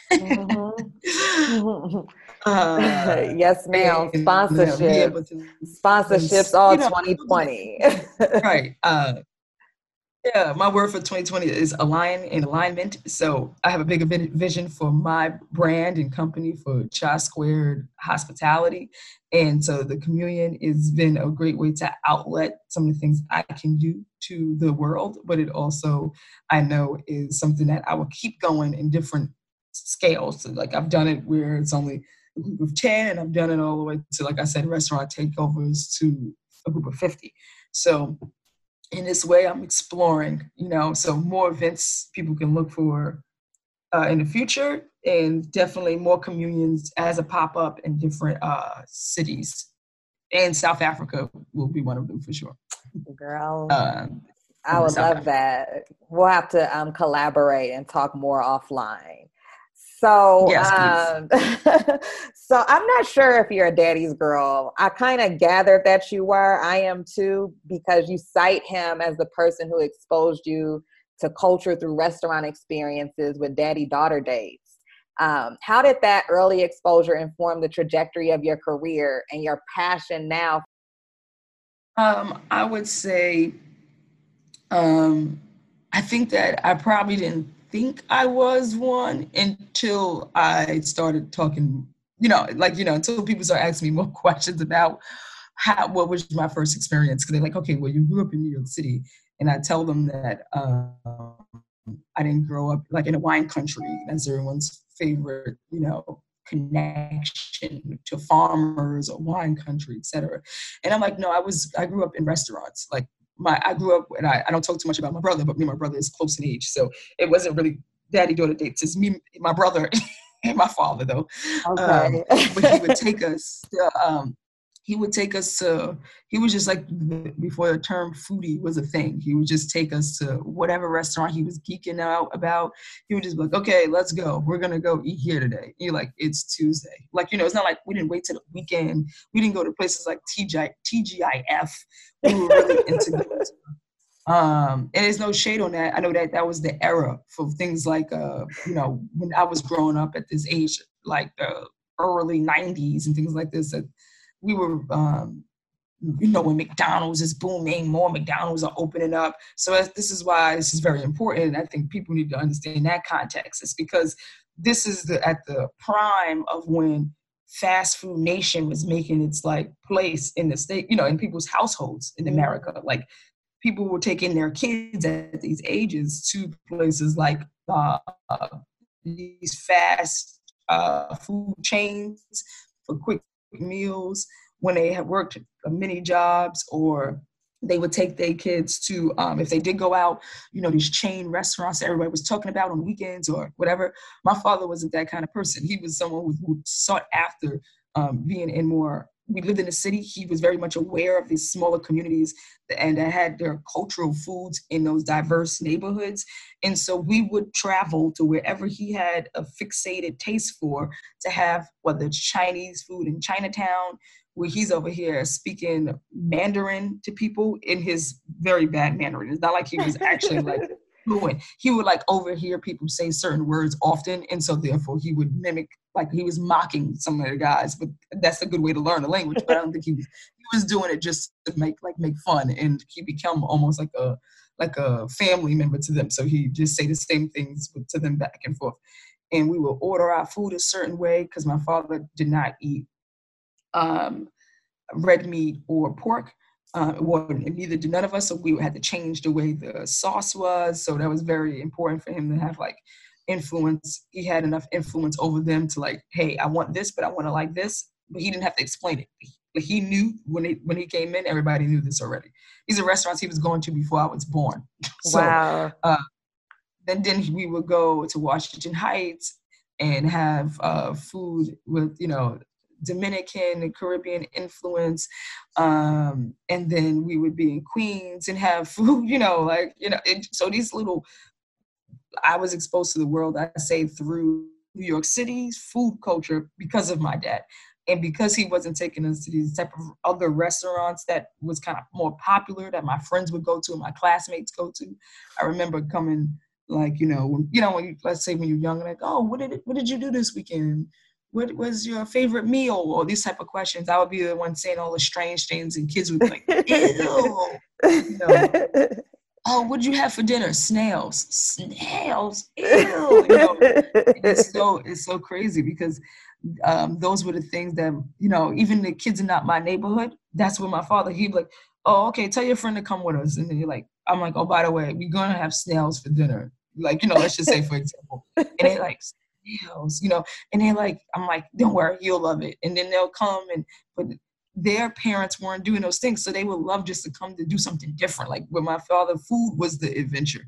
Yes, ma'am. Sponsorships all 2020. Right. Yeah, my word for 2020 is align and alignment. So I have a bigger vision for my brand and company for Chi Squared Hospitality. And so the communion has been a great way to outlet some of the things I can do to the world, but it also, I know, is something that I will keep going in different scales. So like I've done it where it's only a group of 10, and I've done it all the way to, like I said, restaurant takeovers to a group of 50. So in this way, I'm exploring, so more events people can look for in the future, and definitely more communions as a pop-up in different cities. And South Africa will be one of them for sure. Girl, I would love that. We'll have to collaborate and talk more offline. So, yes, so I'm not sure if you're a daddy's girl. I kind of gathered that you were. I am too, because you cite him as the person who exposed you to culture through restaurant experiences with daddy-daughter dates. How did that early exposure inform the trajectory of your career and your passion now? I would say, I think that I probably didn't think I was one until I started talking, until people start asking me more questions about what was my first experience. Because they're like, okay, well, you grew up in New York City. And I tell them that I didn't grow up like in a wine country as everyone's favorite, connection to farmers or wine country, et cetera. And I'm like, no, I grew up in restaurants. Like I grew up, and I don't talk too much about my brother, but me and my brother is close in age. So it wasn't really daddy-daughter dates. It's me, my brother, and my father, though. Okay. But he would take us to, he was just like, before the term foodie was a thing, he would just take us to whatever restaurant he was geeking out about. He would just be like, okay, let's go. We're going to go eat here today. And you're like, it's Tuesday. Like, you know, it's not like we didn't wait till the weekend. We didn't go to places like TGIF. We were really into those. And there's no shade on that. I know that was the era for things like, you know, when I was growing up at this age, like the early 90s and things like this, that we were, you know, when McDonald's is booming, more McDonald's are opening up. So this is why this is very important. I think people need to understand that context. It's because this is at the prime of when fast food nation was making its like place in the state, you know, in people's households in America. Like people were taking their kids at these ages to places like these fast food chains for quick meals when they had worked many jobs, or they would take their kids to, if they did go out, you know, these chain restaurants that everybody was talking about on weekends or whatever. My father wasn't that kind of person. He was someone who sought after being in more, we lived in the city. He was very much aware of these smaller communities and that had their cultural foods in those diverse neighborhoods. And so we would travel to wherever he had a fixated taste for to have, whether it's Chinese food in Chinatown, where he's over here speaking Mandarin to people in his very bad Mandarin. It's not like he was actually like fluent. He would like overhear people say certain words often. And so therefore he would mimic, like he was mocking some of the guys, but that's a good way to learn a language. But I don't think he was doing it just to make fun. And he became almost like a family member to them. So he just say the same things to them back and forth. And we would order our food a certain way because my father did not eat red meat or pork. Well, neither did none of us, so we had to change the way the sauce was. So that was very important for him to have like influence. He had enough influence over them to like, hey, I want this, but I want to like this. But he didn't have to explain it. But he knew when he came in, everybody knew this already. These are restaurants he was going to before I was born. So, wow. Then we would go to Washington Heights and have food with, you know, Dominican and Caribbean influence. And then we would be in Queens and have food, you know, like, you know, so these little, I was exposed to the world, I say, through New York City's food culture because of my dad. And because he wasn't taking us to these type of other restaurants that was kind of more popular that my friends would go to and my classmates go to. I remember coming like, when you, let's say when you're young, like, oh, what did you do this weekend? What was your favorite meal? Or these type of questions. I would be the one saying all the strange things and kids would be like, ew. You know, oh, what'd you have for dinner? Snails. Snails. Ew. You know, it's so crazy because those were the things that, even the kids in not my neighborhood, that's where my father, he'd be like, oh, okay, tell your friend to come with us. And then I'm like, oh, by the way, we're going to have snails for dinner. Like, let's just say, for example. And they're like, snails, and they're like, I'm like, don't worry, you'll love it. And then they'll come but their parents weren't doing those things. So they would love just to come to do something different. Like with my father, food was the adventure,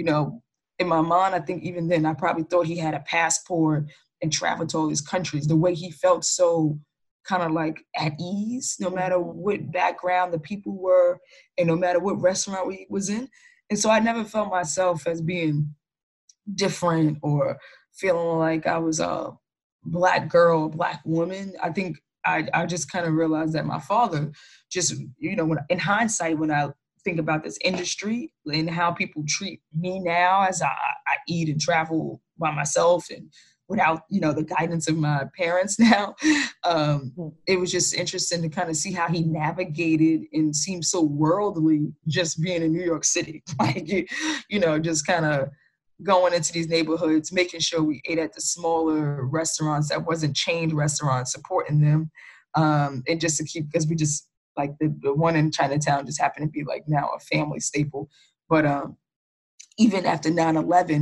In my mind, I think even then I probably thought he had a passport and traveled to all these countries. The way he felt so kind of like at ease, no matter what background the people were and no matter what restaurant we was in. And so I never felt myself as being different or feeling like I was a Black girl, Black woman. I think I just kind of realized that my father just, when in hindsight, when I think about this industry and how people treat me now as I eat and travel by myself and without, the guidance of my parents now, it was just interesting to kind of see how he navigated and seemed so worldly just being in New York City. Like, just kind of going into these neighborhoods, making sure we ate at the smaller restaurants that wasn't chained restaurants, supporting them. And just to keep, because we just, like the one in Chinatown just happened to be like now a family staple. But even after 9/11,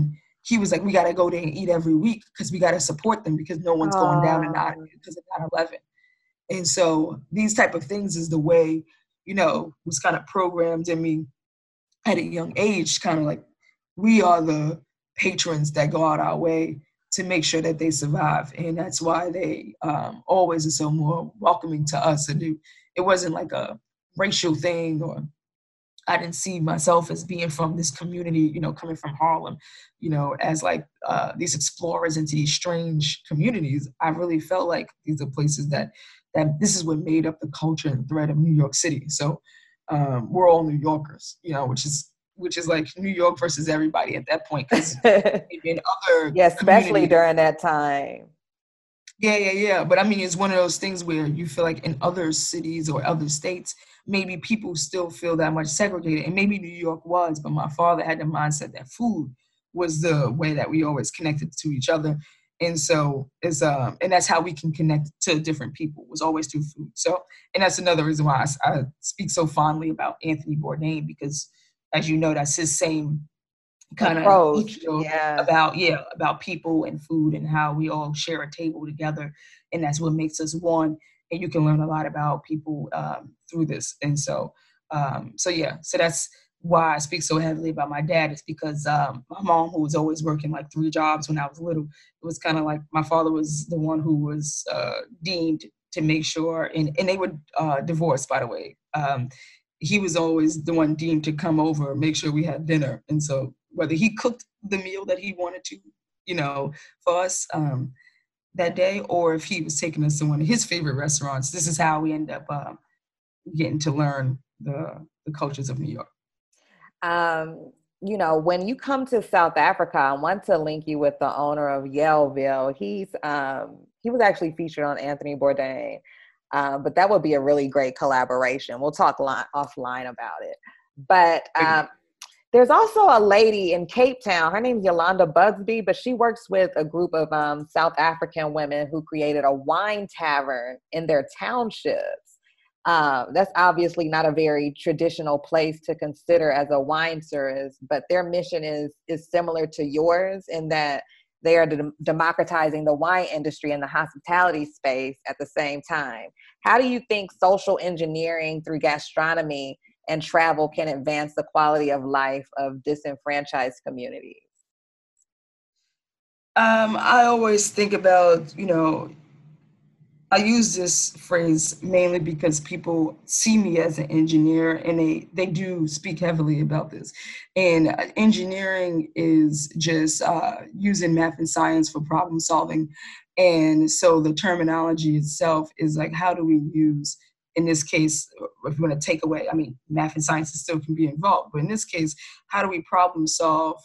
he was like, we got to go there and eat every week because we got to support them because no one's going down and not because of 9/11. And so these type of things is the way, was kind of programmed in me at a young age, kind of like we are the patrons that go out our way to make sure that they survive. And that's why they always are so more welcoming to us. And it wasn't like a racial thing, or I didn't see myself as being from this community, coming from Harlem, as like these explorers into these strange communities. I really felt like these are places that this is what made up the culture and thread of New York City. So we're all New Yorkers, which is like New York versus everybody at that point. Because in other especially during that time. Yeah. But I mean, it's one of those things where you feel like in other cities or other states, maybe people still feel that much segregated. And maybe New York was, but my father had the mindset that food was the way that we always connected to each other. And so and that's how we can connect to different people, was always through food. So, and that's another reason why I speak so fondly about Anthony Bourdain, because as you know, that's his same kind of about people and food and how we all share a table together. And that's what makes us one. And you can learn a lot about people through this. And so that's why I speak so heavily about my dad, is because my mom, who was always working like 3 jobs when I was little, it was kind of like my father was the one who was deemed to make sure, and they were divorced, by the way. He was always the one deemed to come over, make sure we had dinner. And so whether he cooked the meal that he wanted to, for us that day, or if he was taking us to one of his favorite restaurants, this is how we end up getting to learn the cultures of New York. When you come to South Africa, I want to link you with the owner of Yellville. He was actually featured on Anthony Bourdain, but that would be a really great collaboration. We'll talk offline about it. But there's also a lady in Cape Town. Her name's Yolanda Bugsby, but she works with a group of South African women who created a wine tavern in their townships. That's obviously not a very traditional place to consider as a wine tourist, but their mission is similar to yours in that they are democratizing the wine industry and the hospitality space at the same time. How do you think social engineering through gastronomy and travel can advance the quality of life of disenfranchised communities? I always think about, I use this phrase mainly because people see me as an engineer, and they do speak heavily about this. And engineering is just using math and science for problem solving. And so the terminology itself is like, how do we use, in this case, if you want to take away, I mean, math and science still can be involved, but in this case, how do we problem solve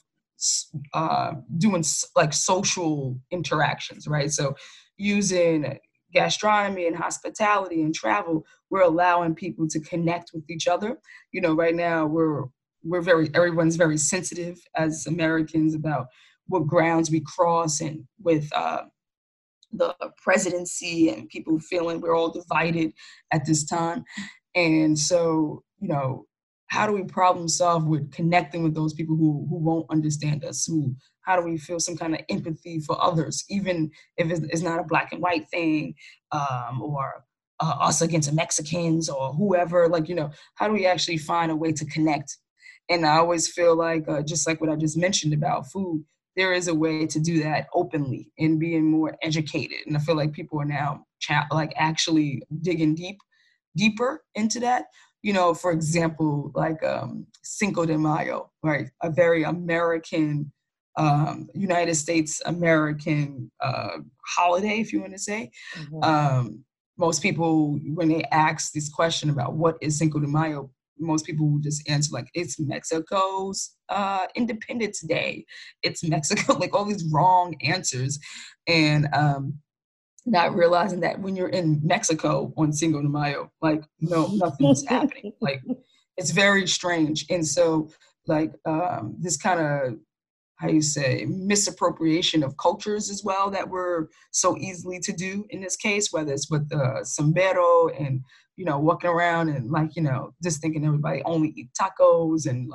doing like social interactions, right? So using gastronomy and hospitality and travel, we're allowing people to connect with each other. Right now everyone's very sensitive as Americans about what grounds we cross, and with the presidency and people feeling we're all divided at this time. And so, how do we problem solve with connecting with those people who won't understand us? How do we feel some kind of empathy for others, even if it's not a black and white thing, or us against the Mexicans or whoever, how do we actually find a way to connect? And I always feel like, just like what I just mentioned about food, there is a way to do that openly and being more educated. And I feel like people are now actually digging deeper into that. For example, like Cinco de Mayo, right? A very American, United States American holiday, if you want to say. Mm-hmm. Most people, when they ask this question about what is Cinco de Mayo, most people will just answer like, it's Mexico's Independence Day. It's Mexico, like all these wrong answers. And not realizing that when you're in Mexico on Cinco de Mayo, no, nothing's happening. It's very strange. And so this kind of, misappropriation of cultures as well that we're so easily to do in this case, whether it's with the sombrero and, walking around and just thinking everybody only eat tacos and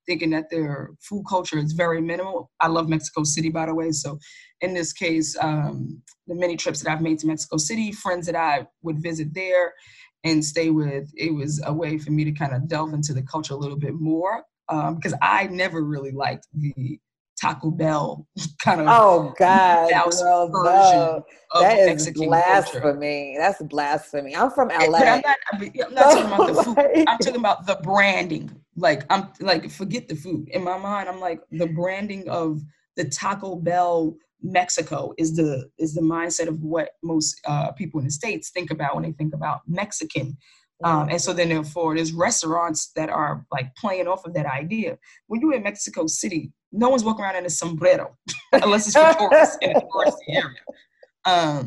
thinking that their food culture is very minimal. I love Mexico City, by the way. So in this case, the many trips that I've made to Mexico City, friends that I would visit there and stay with, it was a way for me to kind of delve into the culture a little bit more, because I never really liked the Taco Bell kind of oh God, girl, no. That is Mexican blasphemy. Culture. That's blasphemy. I'm from LA. But I'm not talking about the food. I'm talking about the branding. Like, I'm like, forget the food. In my mind, I'm like, the branding of the Taco Bell Mexico is the mindset of what most people in the States think about when they think about Mexican. And so then therefore there's restaurants that are like playing off of that idea. When you're in Mexico City, no one's walking around in a sombrero unless it's for tourists in a touristy area.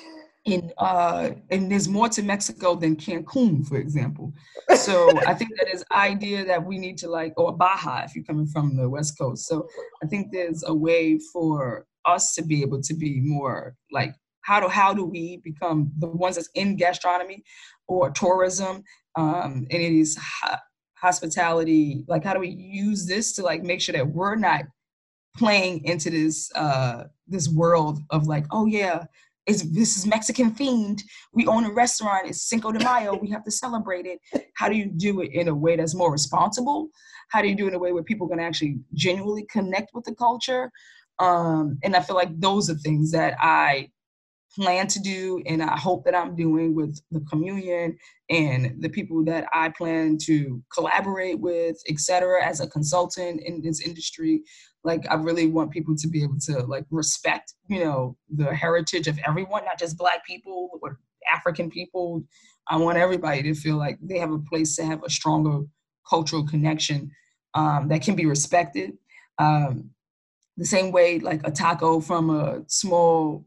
And there's more to Mexico than Cancun, for example. So I think that is idea that we need to like, or Baja if you're coming from the West Coast. So I think there's a way for us to be able to be more like, how do we become the ones that's in gastronomy or tourism, and it is hospitality, like how do we use this to like make sure that we're not playing into this this world of like, oh yeah, this is Mexican themed, we own a restaurant, it's Cinco de Mayo, we have to celebrate it. How do you do it in a way that's more responsible? How do you do it in a way where people can actually genuinely connect with the culture? And I feel like those are things that I plan to do, and I hope that I'm doing with the communion and the people that I plan to collaborate with, et cetera, as a consultant in this industry. Like, I really want people to be able to like respect, you know, the heritage of everyone, not just Black people or African people. I want everybody to feel like they have a place to have a stronger cultural connection that can be respected. The same way, like a taco from a small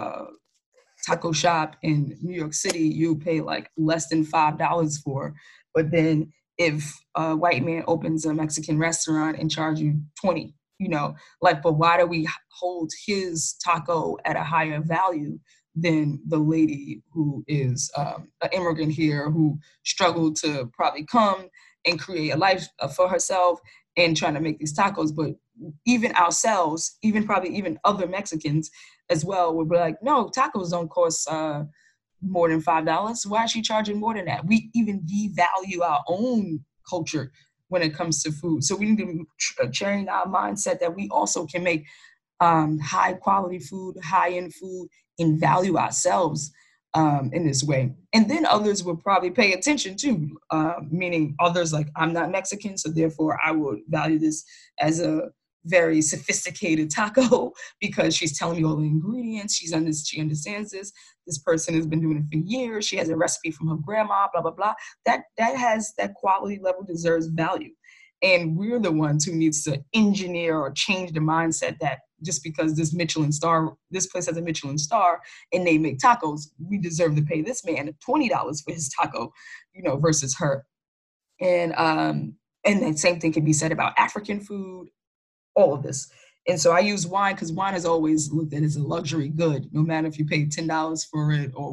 taco shop in New York City, you pay like less than $5 for. But then if a white man opens a Mexican restaurant and charge you 20, you know, like, but why do we hold his taco at a higher value than the lady who is an immigrant here who struggled to probably come and create a life for herself and trying to make these tacos? But even ourselves, even other Mexicans as well, would be like, no, tacos don't cost more than $5. Why is she charging more than that? We even devalue our own culture when it comes to food. So we need to change our mindset that we also can make high quality food, high end food, and value ourselves in this way. And then others will probably pay attention too, meaning others like, I'm not Mexican, so therefore I would value this as a very sophisticated taco because she's telling me all the ingredients. She understands this. This person has been doing it for years. She has a recipe from her grandma, blah, blah, blah. That quality level deserves value. And we're the ones who needs to engineer or change the mindset that just because this place has a Michelin star and they make tacos, we deserve to pay this man $20 for his taco, you know, versus her. And that same thing can be said about African food, all of this. And so I use wine because wine is always looked at as a luxury good, no matter if you pay $10 for it or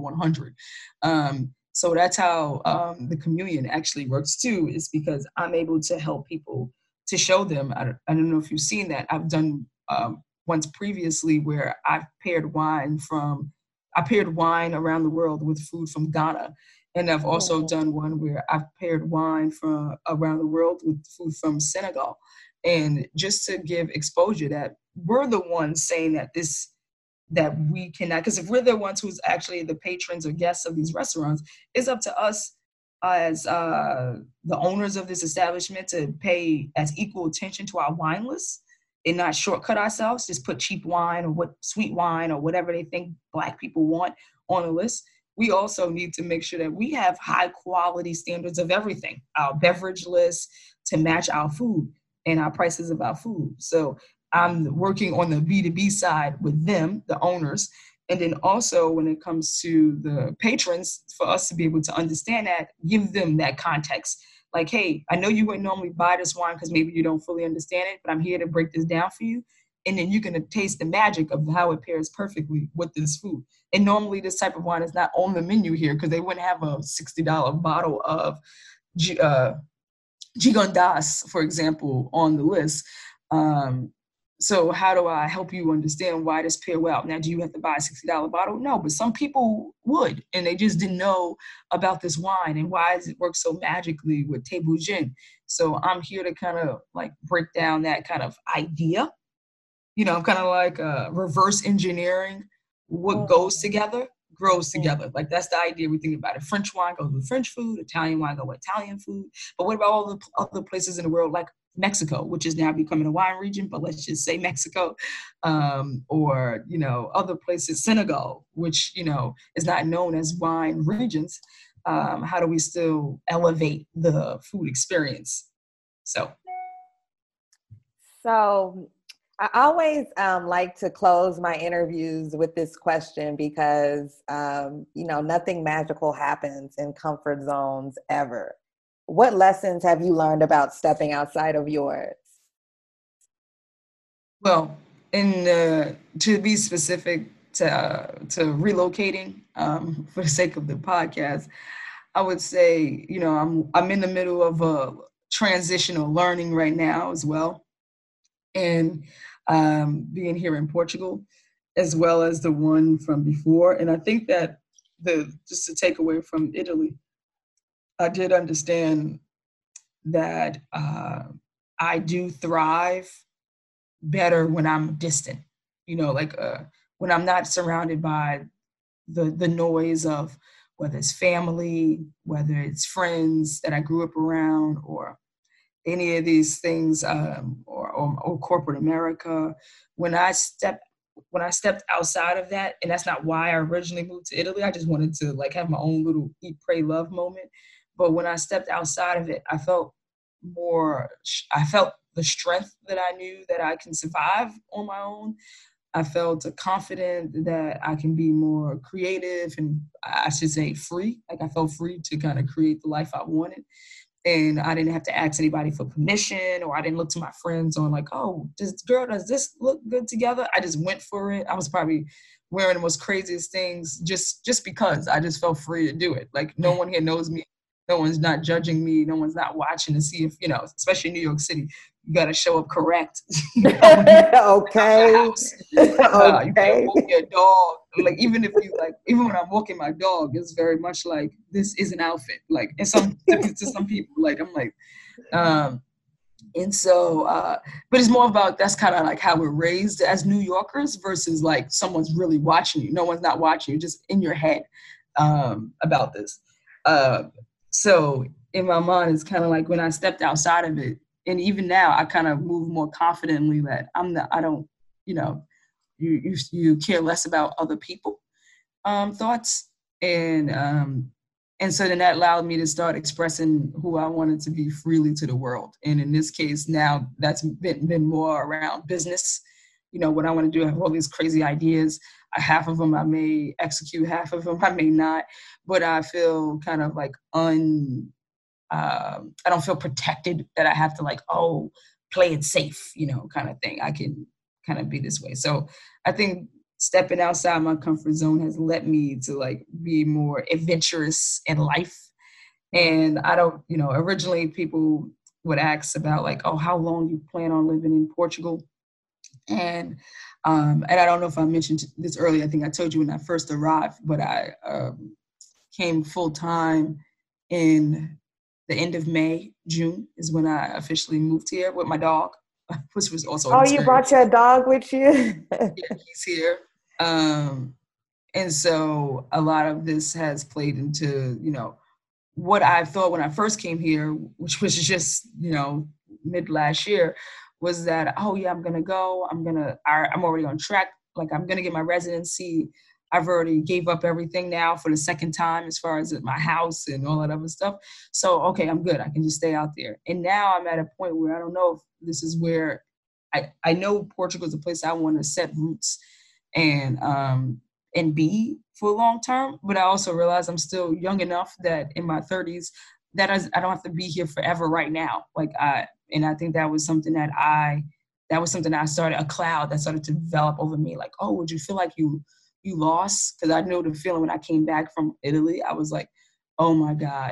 $100. So that's how the communion actually works too, is because I'm able to help people to show them. I don't know if you've seen that. I've done once previously where I've paired wine around the world with food from Ghana. And I've also done one where I've paired wine from around the world with food from Senegal. And just to give exposure that we're the ones saying that we cannot, because if we're the ones who's actually the patrons or guests of these restaurants, it's up to us as the owners of this establishment to pay as equal attention to our wine list and not shortcut ourselves, just put cheap wine or sweet wine or whatever they think Black people want on a list. We also need to make sure that we have high quality standards of everything, our beverage list to match our food and our prices of our food. So I'm working on the B2B side with them, the owners. And then also when it comes to the patrons, for us to be able to understand that, give them that context. Like, hey, I know you wouldn't normally buy this wine because maybe you don't fully understand it, but I'm here to break this down for you. And then you're going to taste the magic of how it pairs perfectly with this food. And normally this type of wine is not on the menu here because they wouldn't have a $60 bottle of Gigondas, for example, on the list. So how do I help you understand why this pair well? Now, do you have to buy a $60 bottle? No, but some people would, and they just didn't know about this wine and why does it work so magically with Table Gin. So I'm here to kind of like break down that kind of idea. You know, I'm kind of like reverse engineering what goes together grows together. Like that's the idea we think about it. French wine goes with French food, Italian wine goes with Italian food. But what about all the other places in the world like Mexico, which is now becoming a wine region, but let's just say Mexico, or, you know, other places, Senegal, which, you know, is not known as wine regions. How do we still elevate the food experience? So I always like to close my interviews with this question because, you know, nothing magical happens in comfort zones ever. What lessons have you learned about stepping outside of yours? Well, to be specific to relocating, for the sake of the podcast, I would say, you know, I'm in the middle of a transitional learning right now as well, and being here in Portugal, as well as the one from before. And I think that just to take away from Italy, I did understand that I do thrive better when I'm distant, you know, like when I'm not surrounded by the noise of whether it's family, whether it's friends that I grew up around, or any of these things, or corporate America. When I stepped outside of that, and that's not why I originally moved to Italy. I just wanted to like have my own little eat, pray, love moment. But when I stepped outside of it, I felt the strength that I knew that I can survive on my own. I felt confident that I can be more creative, and I should say free. Like I felt free to kind of create the life I wanted. And I didn't have to ask anybody for permission, or I didn't look to my friends on like, oh, does this look good together? I just went for it. I was probably wearing the most craziest things just because I just felt free to do it. Like no one here knows me. No one's not judging me. No one's not watching to see if, you know, especially in New York City, you got to show up correct. Okay. You can't walk your dog. Like even when I'm walking my dog, it's very much like this is an outfit. Like and to some people, like I'm like, and so, but it's more about that's kind of like how we're raised as New Yorkers versus like someone's really watching you. No one's not watching you, just in your head about this. So in my mind, it's kind of like when I stepped outside of it, and even now, I kind of move more confidently that I don't, you know, you care less about other people thoughts, and so then that allowed me to start expressing who I wanted to be freely to the world. And in this case, now that's been more around business. You know, what I want to do, I have all these crazy ideas. Half of them I may execute, half of them I may not, but I feel kind of like I don't feel protected that I have to like, oh, play it safe, you know, kind of thing. I can kind of be this way. So I think stepping outside my comfort zone has led me to like be more adventurous in life. And I don't, you know, originally people would ask about like, oh, how long you plan on living in Portugal? And I don't know if I mentioned this earlier. I think I told you when I first arrived, but I came full time in the end of May. June is when I officially moved here with my dog, which was also you brought your dog with you? Yeah, he's here. And so a lot of this has played into, you know, what I thought when I first came here, which was just, you know, mid last year, was that, oh yeah, I'm already on track. Like I'm going to get my residency. I've already gave up everything now for the second time as far as my house and all that other stuff. So, okay, I'm good. I can just stay out there. And now I'm at a point where I don't know if this is where I know Portugal is a place I want to set roots and be for long term. But I also realize I'm still young enough that in my 30s, I don't have to be here forever right now. And I think that was something that I started, a cloud that started to develop over me. Like, oh, would you feel like you lost? Because I know the feeling when I came back from Italy. I was like, oh my God,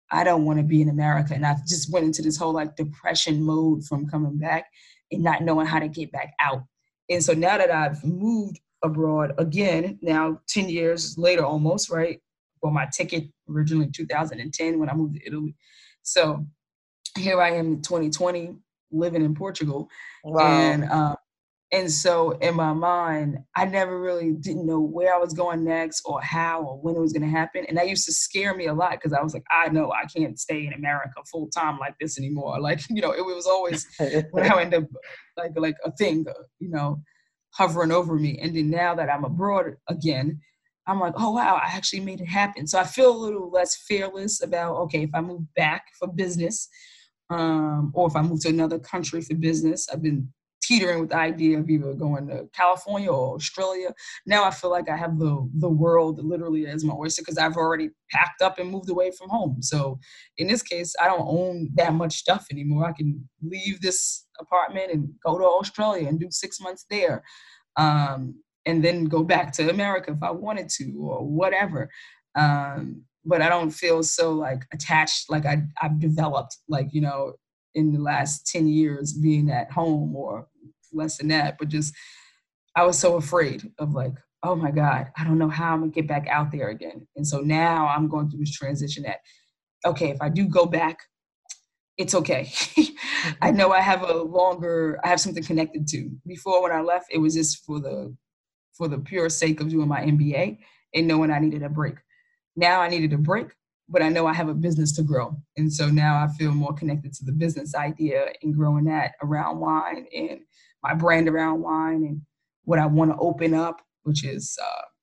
I don't want to be in America. And I just went into this whole like depression mode from coming back and not knowing how to get back out. And so now that I've moved abroad again, now 10 years later almost, right? Well, my ticket originally 2010 when I moved to Italy. So here I am in 2020 living in Portugal. Wow. And so in my mind, I never really didn't know where I was going next or how or when it was going to happen. And that used to scare me a lot because I was like, I know I can't stay in America full time like this anymore. Like, you know, it was always when I ended up like a thing, you know, hovering over me. And then now that I'm abroad again, I'm like, oh, wow, I actually made it happen. So I feel a little less fearless about, okay, if I move back for business or if I move to another country for business, I've been teetering with the idea of either going to California or Australia. Now I feel like I have the world literally as my oyster because I've already packed up and moved away from home. So in this case, I don't own that much stuff anymore. I can leave this apartment and go to Australia and do 6 months there. And then go back to America if I wanted to or whatever. But I don't feel so like attached, like I've developed like, you know, in the last 10 years being at home or less than that, but just, I was so afraid of like, oh my God, I don't know how I'm gonna get back out there again. And so now I'm going through this transition that, okay, if I do go back, it's okay. I know I have something connected to. Before when I left, it was just for the pure sake of doing my MBA and knowing I needed a break. Now I needed a break, but I know I have a business to grow. And so now I feel more connected to the business idea and growing that around wine and my brand around wine and what I want to open up, which is,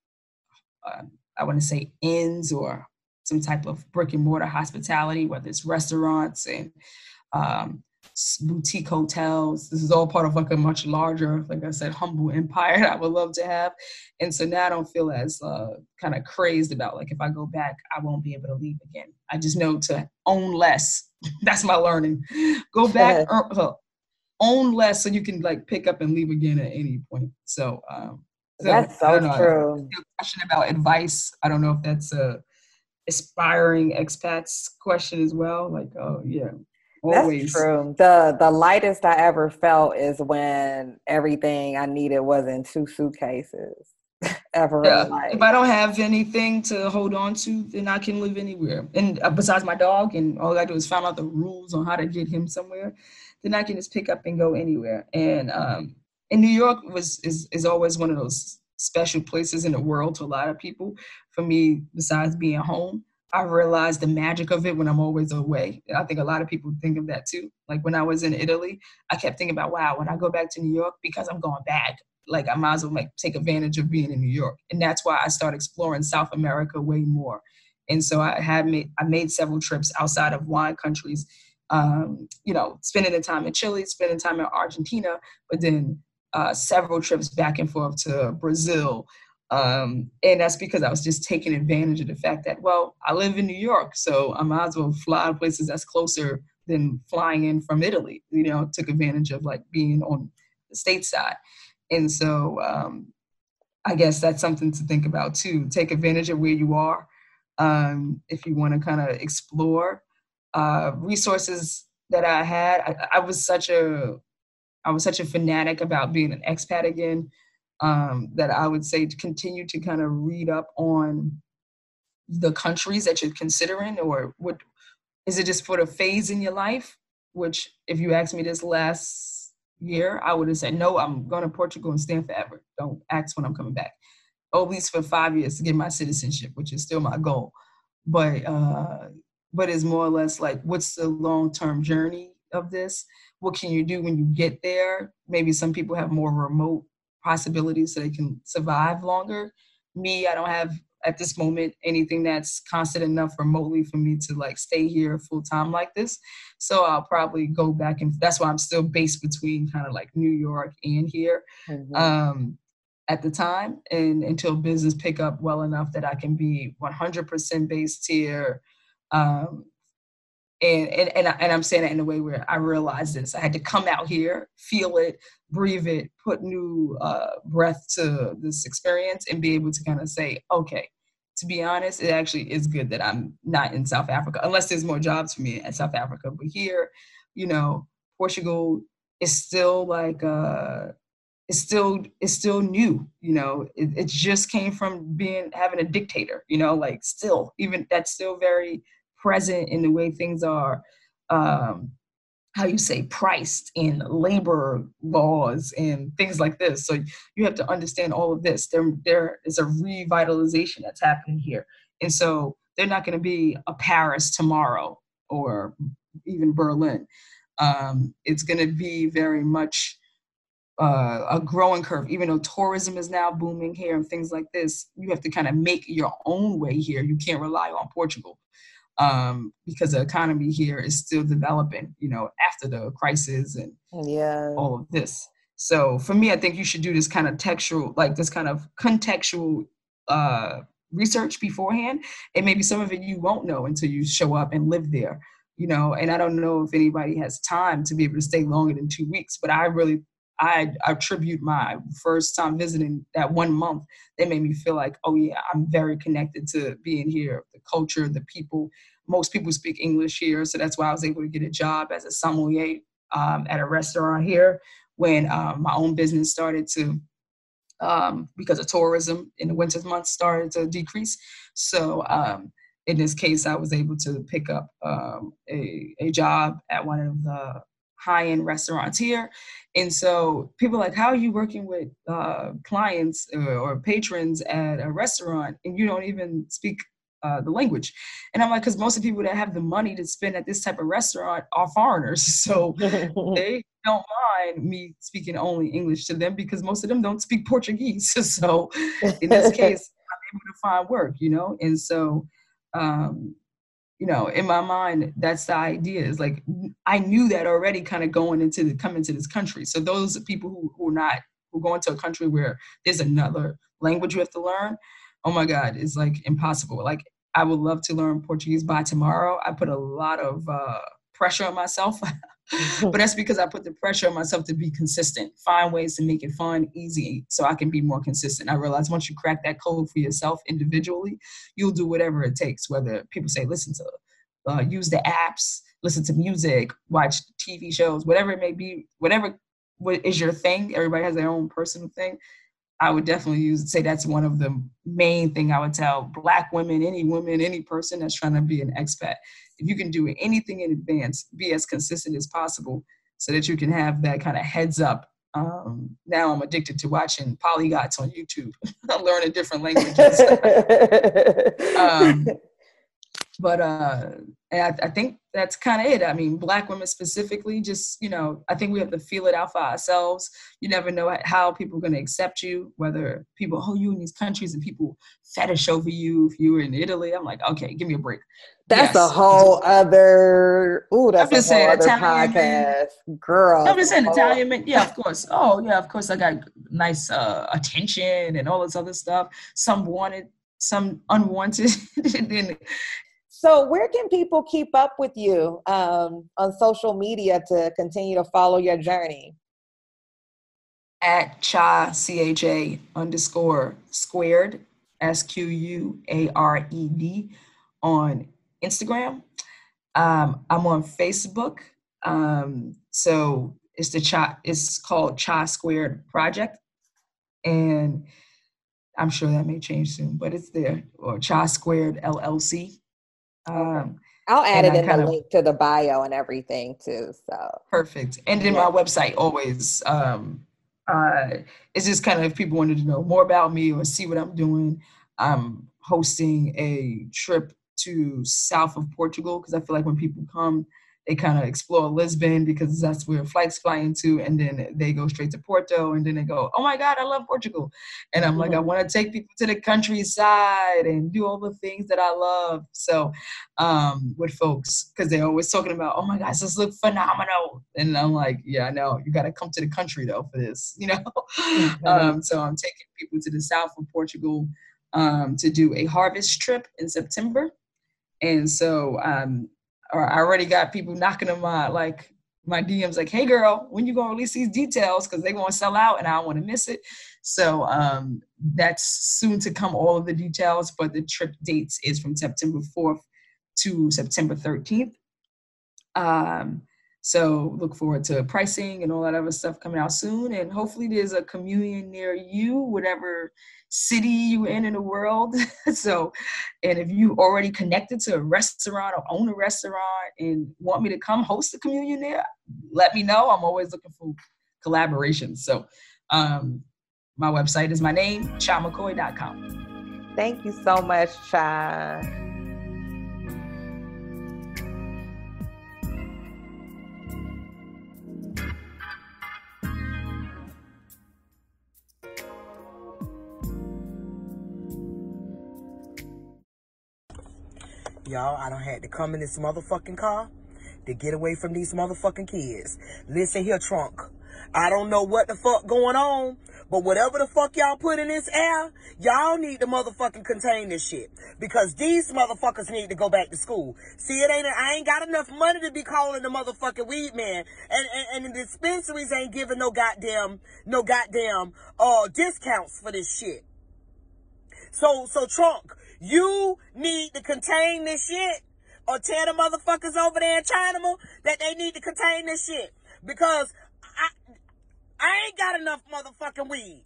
I want to say inns or some type of brick and mortar hospitality, whether it's restaurants and boutique hotels. This is all part of like a much larger, like I said, humble empire that I would love to have. And so now I don't feel as kind of crazed about like if I go back, I won't be able to leave again. I just know to own less. That's my learning. Go back, own less so you can like pick up and leave again at any point. So that's so true. Question about advice. I don't know if that's a aspiring expats question as well. Like, oh yeah. Always. That's true. The lightest I ever felt is when everything I needed was in 2 suitcases ever in life. If I don't have anything to hold on to, then I can live anywhere. And besides my dog, and all I do is find out the rules on how to get him somewhere, then I can just pick up and go anywhere. And New York is always one of those special places in the world to a lot of people. For me, besides being home, I realized the magic of it when I'm always away. I think a lot of people think of that too. Like when I was in Italy, I kept thinking about, wow, when I go back to New York, because I'm going back, like I might as well like take advantage of being in New York. And that's why I started exploring South America way more. And so I made several trips outside of wine countries, you know, spending the time in Chile, spending time in Argentina, but then several trips back and forth to Brazil. And that's because I was just taking advantage of the fact that, well, I live in New York, so I might as well fly to places that's closer than flying in from Italy. You know, took advantage of like being on the stateside. And so I guess that's something to think about too. Take advantage of where you are if you want to kind of explore resources that I had. I was such a fanatic about being an expat again. That I would say to continue to kind of read up on the countries that you're considering, or what is it just for the phase in your life? Which, if you asked me this last year, I would have said, no, I'm going to Portugal and staying forever. Don't ask when I'm coming back. Or at least for 5 years to get my citizenship, which is still my goal. But it's more or less like, what's the long-term journey of this? What can you do when you get there? Maybe some people have more remote possibilities so they can survive longer. Me, I don't have at this moment anything that's constant enough remotely for me to like stay here full time like this. So I'll probably go back, and that's why I'm still based between kind of like New York and here at the time, and until business pick up well enough that I can be 100% based here. And I'm saying that in a way where I realized this. I had to come out here, feel it, breathe it, put new breath to this experience, and be able to kind of say, okay, to be honest, it actually is good that I'm not in South Africa, unless there's more jobs for me in South Africa. But here, you know, Portugal is still like, it's still new, you know, it just came from having a dictator, you know, like still, even that's still very present in the way things are, how you say, priced in labor laws and things like this. So you have to understand all of this. There is a revitalization that's happening here. And so they're not going to be a Paris tomorrow or even Berlin. It's going to be very much a growing curve. Even though tourism is now booming here and things like this, you have to kind of make your own way here. You can't rely on Portugal. Because the economy here is still developing, you know, after the crisis and all of this. So for me, I think you should do this kind of contextual research beforehand. And maybe some of it you won't know until you show up and live there, you know. And I don't know if anybody has time to be able to stay longer than 2 weeks, but I attribute my first time visiting that 1 month. They made me feel like, oh yeah, I'm very connected to being here, the culture, the people. Most people speak English here, so that's why I was able to get a job as a sommelier at a restaurant here when my own business started to, because of tourism in the winter months, started to decrease. So in this case, I was able to pick up a job at one of the high-end restaurants here. And so people are like, how are you working with clients or patrons at a restaurant and you don't even speak the language? And I'm like, because most of the people that have the money to spend at this type of restaurant are foreigners. So they don't mind me speaking only English to them because most of them don't speak Portuguese. So in this case, I'm able to find work, you know? And so, you know, in my mind, that's the idea. Is like, I knew that already kind of coming to this country. So those people who go into a country where there's another language you have to learn, oh my God, it's like impossible. Like, I would love to learn Portuguese by tomorrow. I put a lot of pressure on myself, but that's because I put the pressure on myself to be consistent, find ways to make it fun, easy, so I can be more consistent. I realized once you crack that code for yourself individually, you'll do whatever it takes, whether people say, listen to, use the apps, listen to music, watch TV shows, whatever it may be, whatever is your thing. Everybody has their own personal thing. I would definitely say that's one of the main thing I would tell Black women, any person that's trying to be an expat. If you can do anything in advance, be as consistent as possible so that you can have that kind of heads up. Now I'm addicted to watching polyglots on YouTube, learning different languages. And I think that's kind of it. I mean, Black women specifically, just, you know, I think we have to feel it out for ourselves. You never know how people are going to accept you, whether people, you in these countries and people fetish over you. If you were in Italy, I'm like, okay, give me a break. That's a whole other, that's a whole other podcast. Girl. I'm just saying Italian men, yeah, of course. Oh, yeah, of course I got nice attention and all this other stuff. Some wanted, some unwanted. So where can people keep up with you on social media to continue to follow your journey? At CHA, CHA _ squared, SQUARED on Instagram. I'm on Facebook. So it's called CHA Squared Project. And I'm sure that may change soon, but it's there. Or CHA Squared LLC. I'll add it in the link to the bio and everything too. So perfect. And then my website always, it's just kind of if people wanted to know more about me or see what I'm doing, I'm hosting a trip to south of Portugal because I feel like when people come, they kind of explore Lisbon because that's where flights fly into, and then they go straight to Porto, and then they go, oh my God, I love Portugal. And I'm like, I want to take people to the countryside and do all the things that I love. So with folks, because they're always talking about, oh my gosh, this looks phenomenal. And I'm like, yeah, I know, you got to come to the country though for this, you know? So I'm taking people to the south of Portugal to do a harvest trip in September. And so I already got people knocking on my DMs like, hey girl, when you gonna release these details? Because they're gonna sell out and I don't want to miss it. So that's soon to come, all of the details, but the trip dates is from September 4th to September 13th. So look forward to pricing and all that other stuff coming out soon. And hopefully there's a communion near you, whatever city you're in the world. So, and if you already connected to a restaurant or own a restaurant and want me to come host a communion there, let me know. I'm always looking for collaborations. So my website is my name, ChaMcCoy.com. Thank you so much, Cha. Y'all, I done had to come in this motherfucking car to get away from these motherfucking kids. Listen here, Trunk. I don't know what the fuck going on, but whatever the fuck y'all put in this air, y'all need to motherfucking contain this shit. Because these motherfuckers need to go back to school. See, I ain't got enough money to be calling the motherfucking weed man. And the dispensaries ain't giving no goddamn discounts for this shit. So Trunk, you need to contain this shit, or tell the motherfuckers over there in China that they need to contain this shit. Because I ain't got enough motherfucking weed.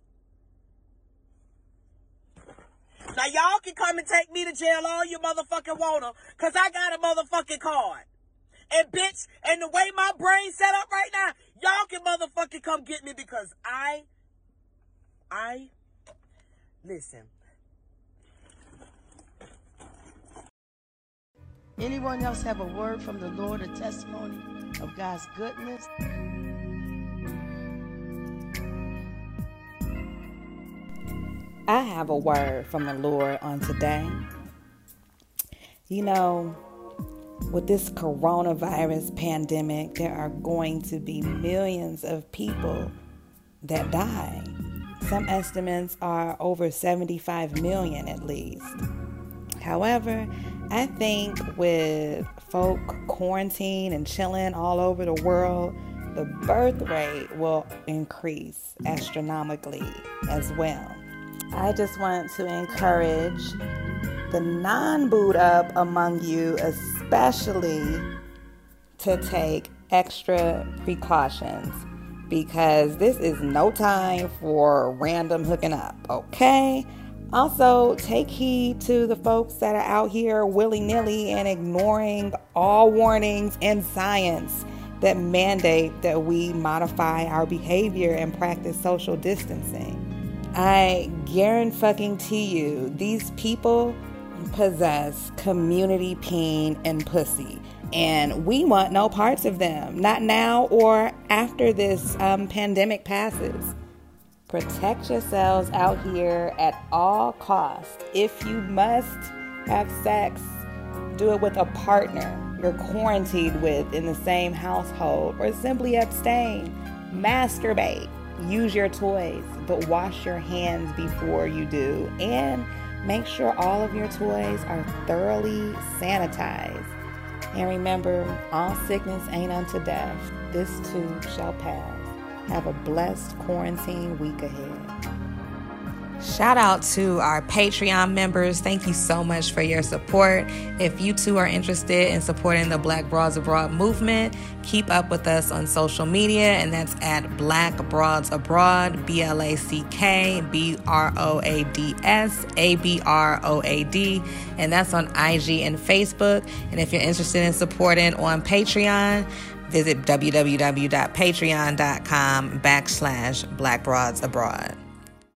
Now y'all can come and take me to jail all you motherfucking wanna, cause I got a motherfucking card. And bitch, and the way my brain's set up right now, y'all can motherfucking come get me, because listen. Anyone else have a word from the Lord, a testimony of God's goodness? I have a word from the Lord on today. You know, with this coronavirus pandemic, there are going to be millions of people that die. Some estimates are over 75 million at least. However, I think with folk quarantined and chilling all over the world, the birth rate will increase astronomically as well. I just want to encourage the non-booed up among you, especially, to take extra precautions, because this is no time for random hooking up, okay? Also, take heed to the folks that are out here willy-nilly and ignoring all warnings and science that mandate that we modify our behavior and practice social distancing. I guarantee you, these people possess community pain and pussy, and we want no parts of them, not now or after this pandemic passes. Protect yourselves out here at all costs. If you must have sex, do it with a partner you're quarantined with in the same household, or simply abstain. Masturbate. Use your toys, but wash your hands before you do. And make sure all of your toys are thoroughly sanitized. And remember, all sickness ain't unto death. This too shall pass. Have a blessed quarantine week ahead. Shout out to our Patreon members. Thank you so much for your support. If you too are interested in supporting the Black Broads Abroad movement, keep up with us on social media, and that's at Black Broads Abroad, BlackBroadsAbroad, and that's on IG and Facebook. And if you're interested in supporting on Patreon, visit www.patreon.com/Black Broads Abroad.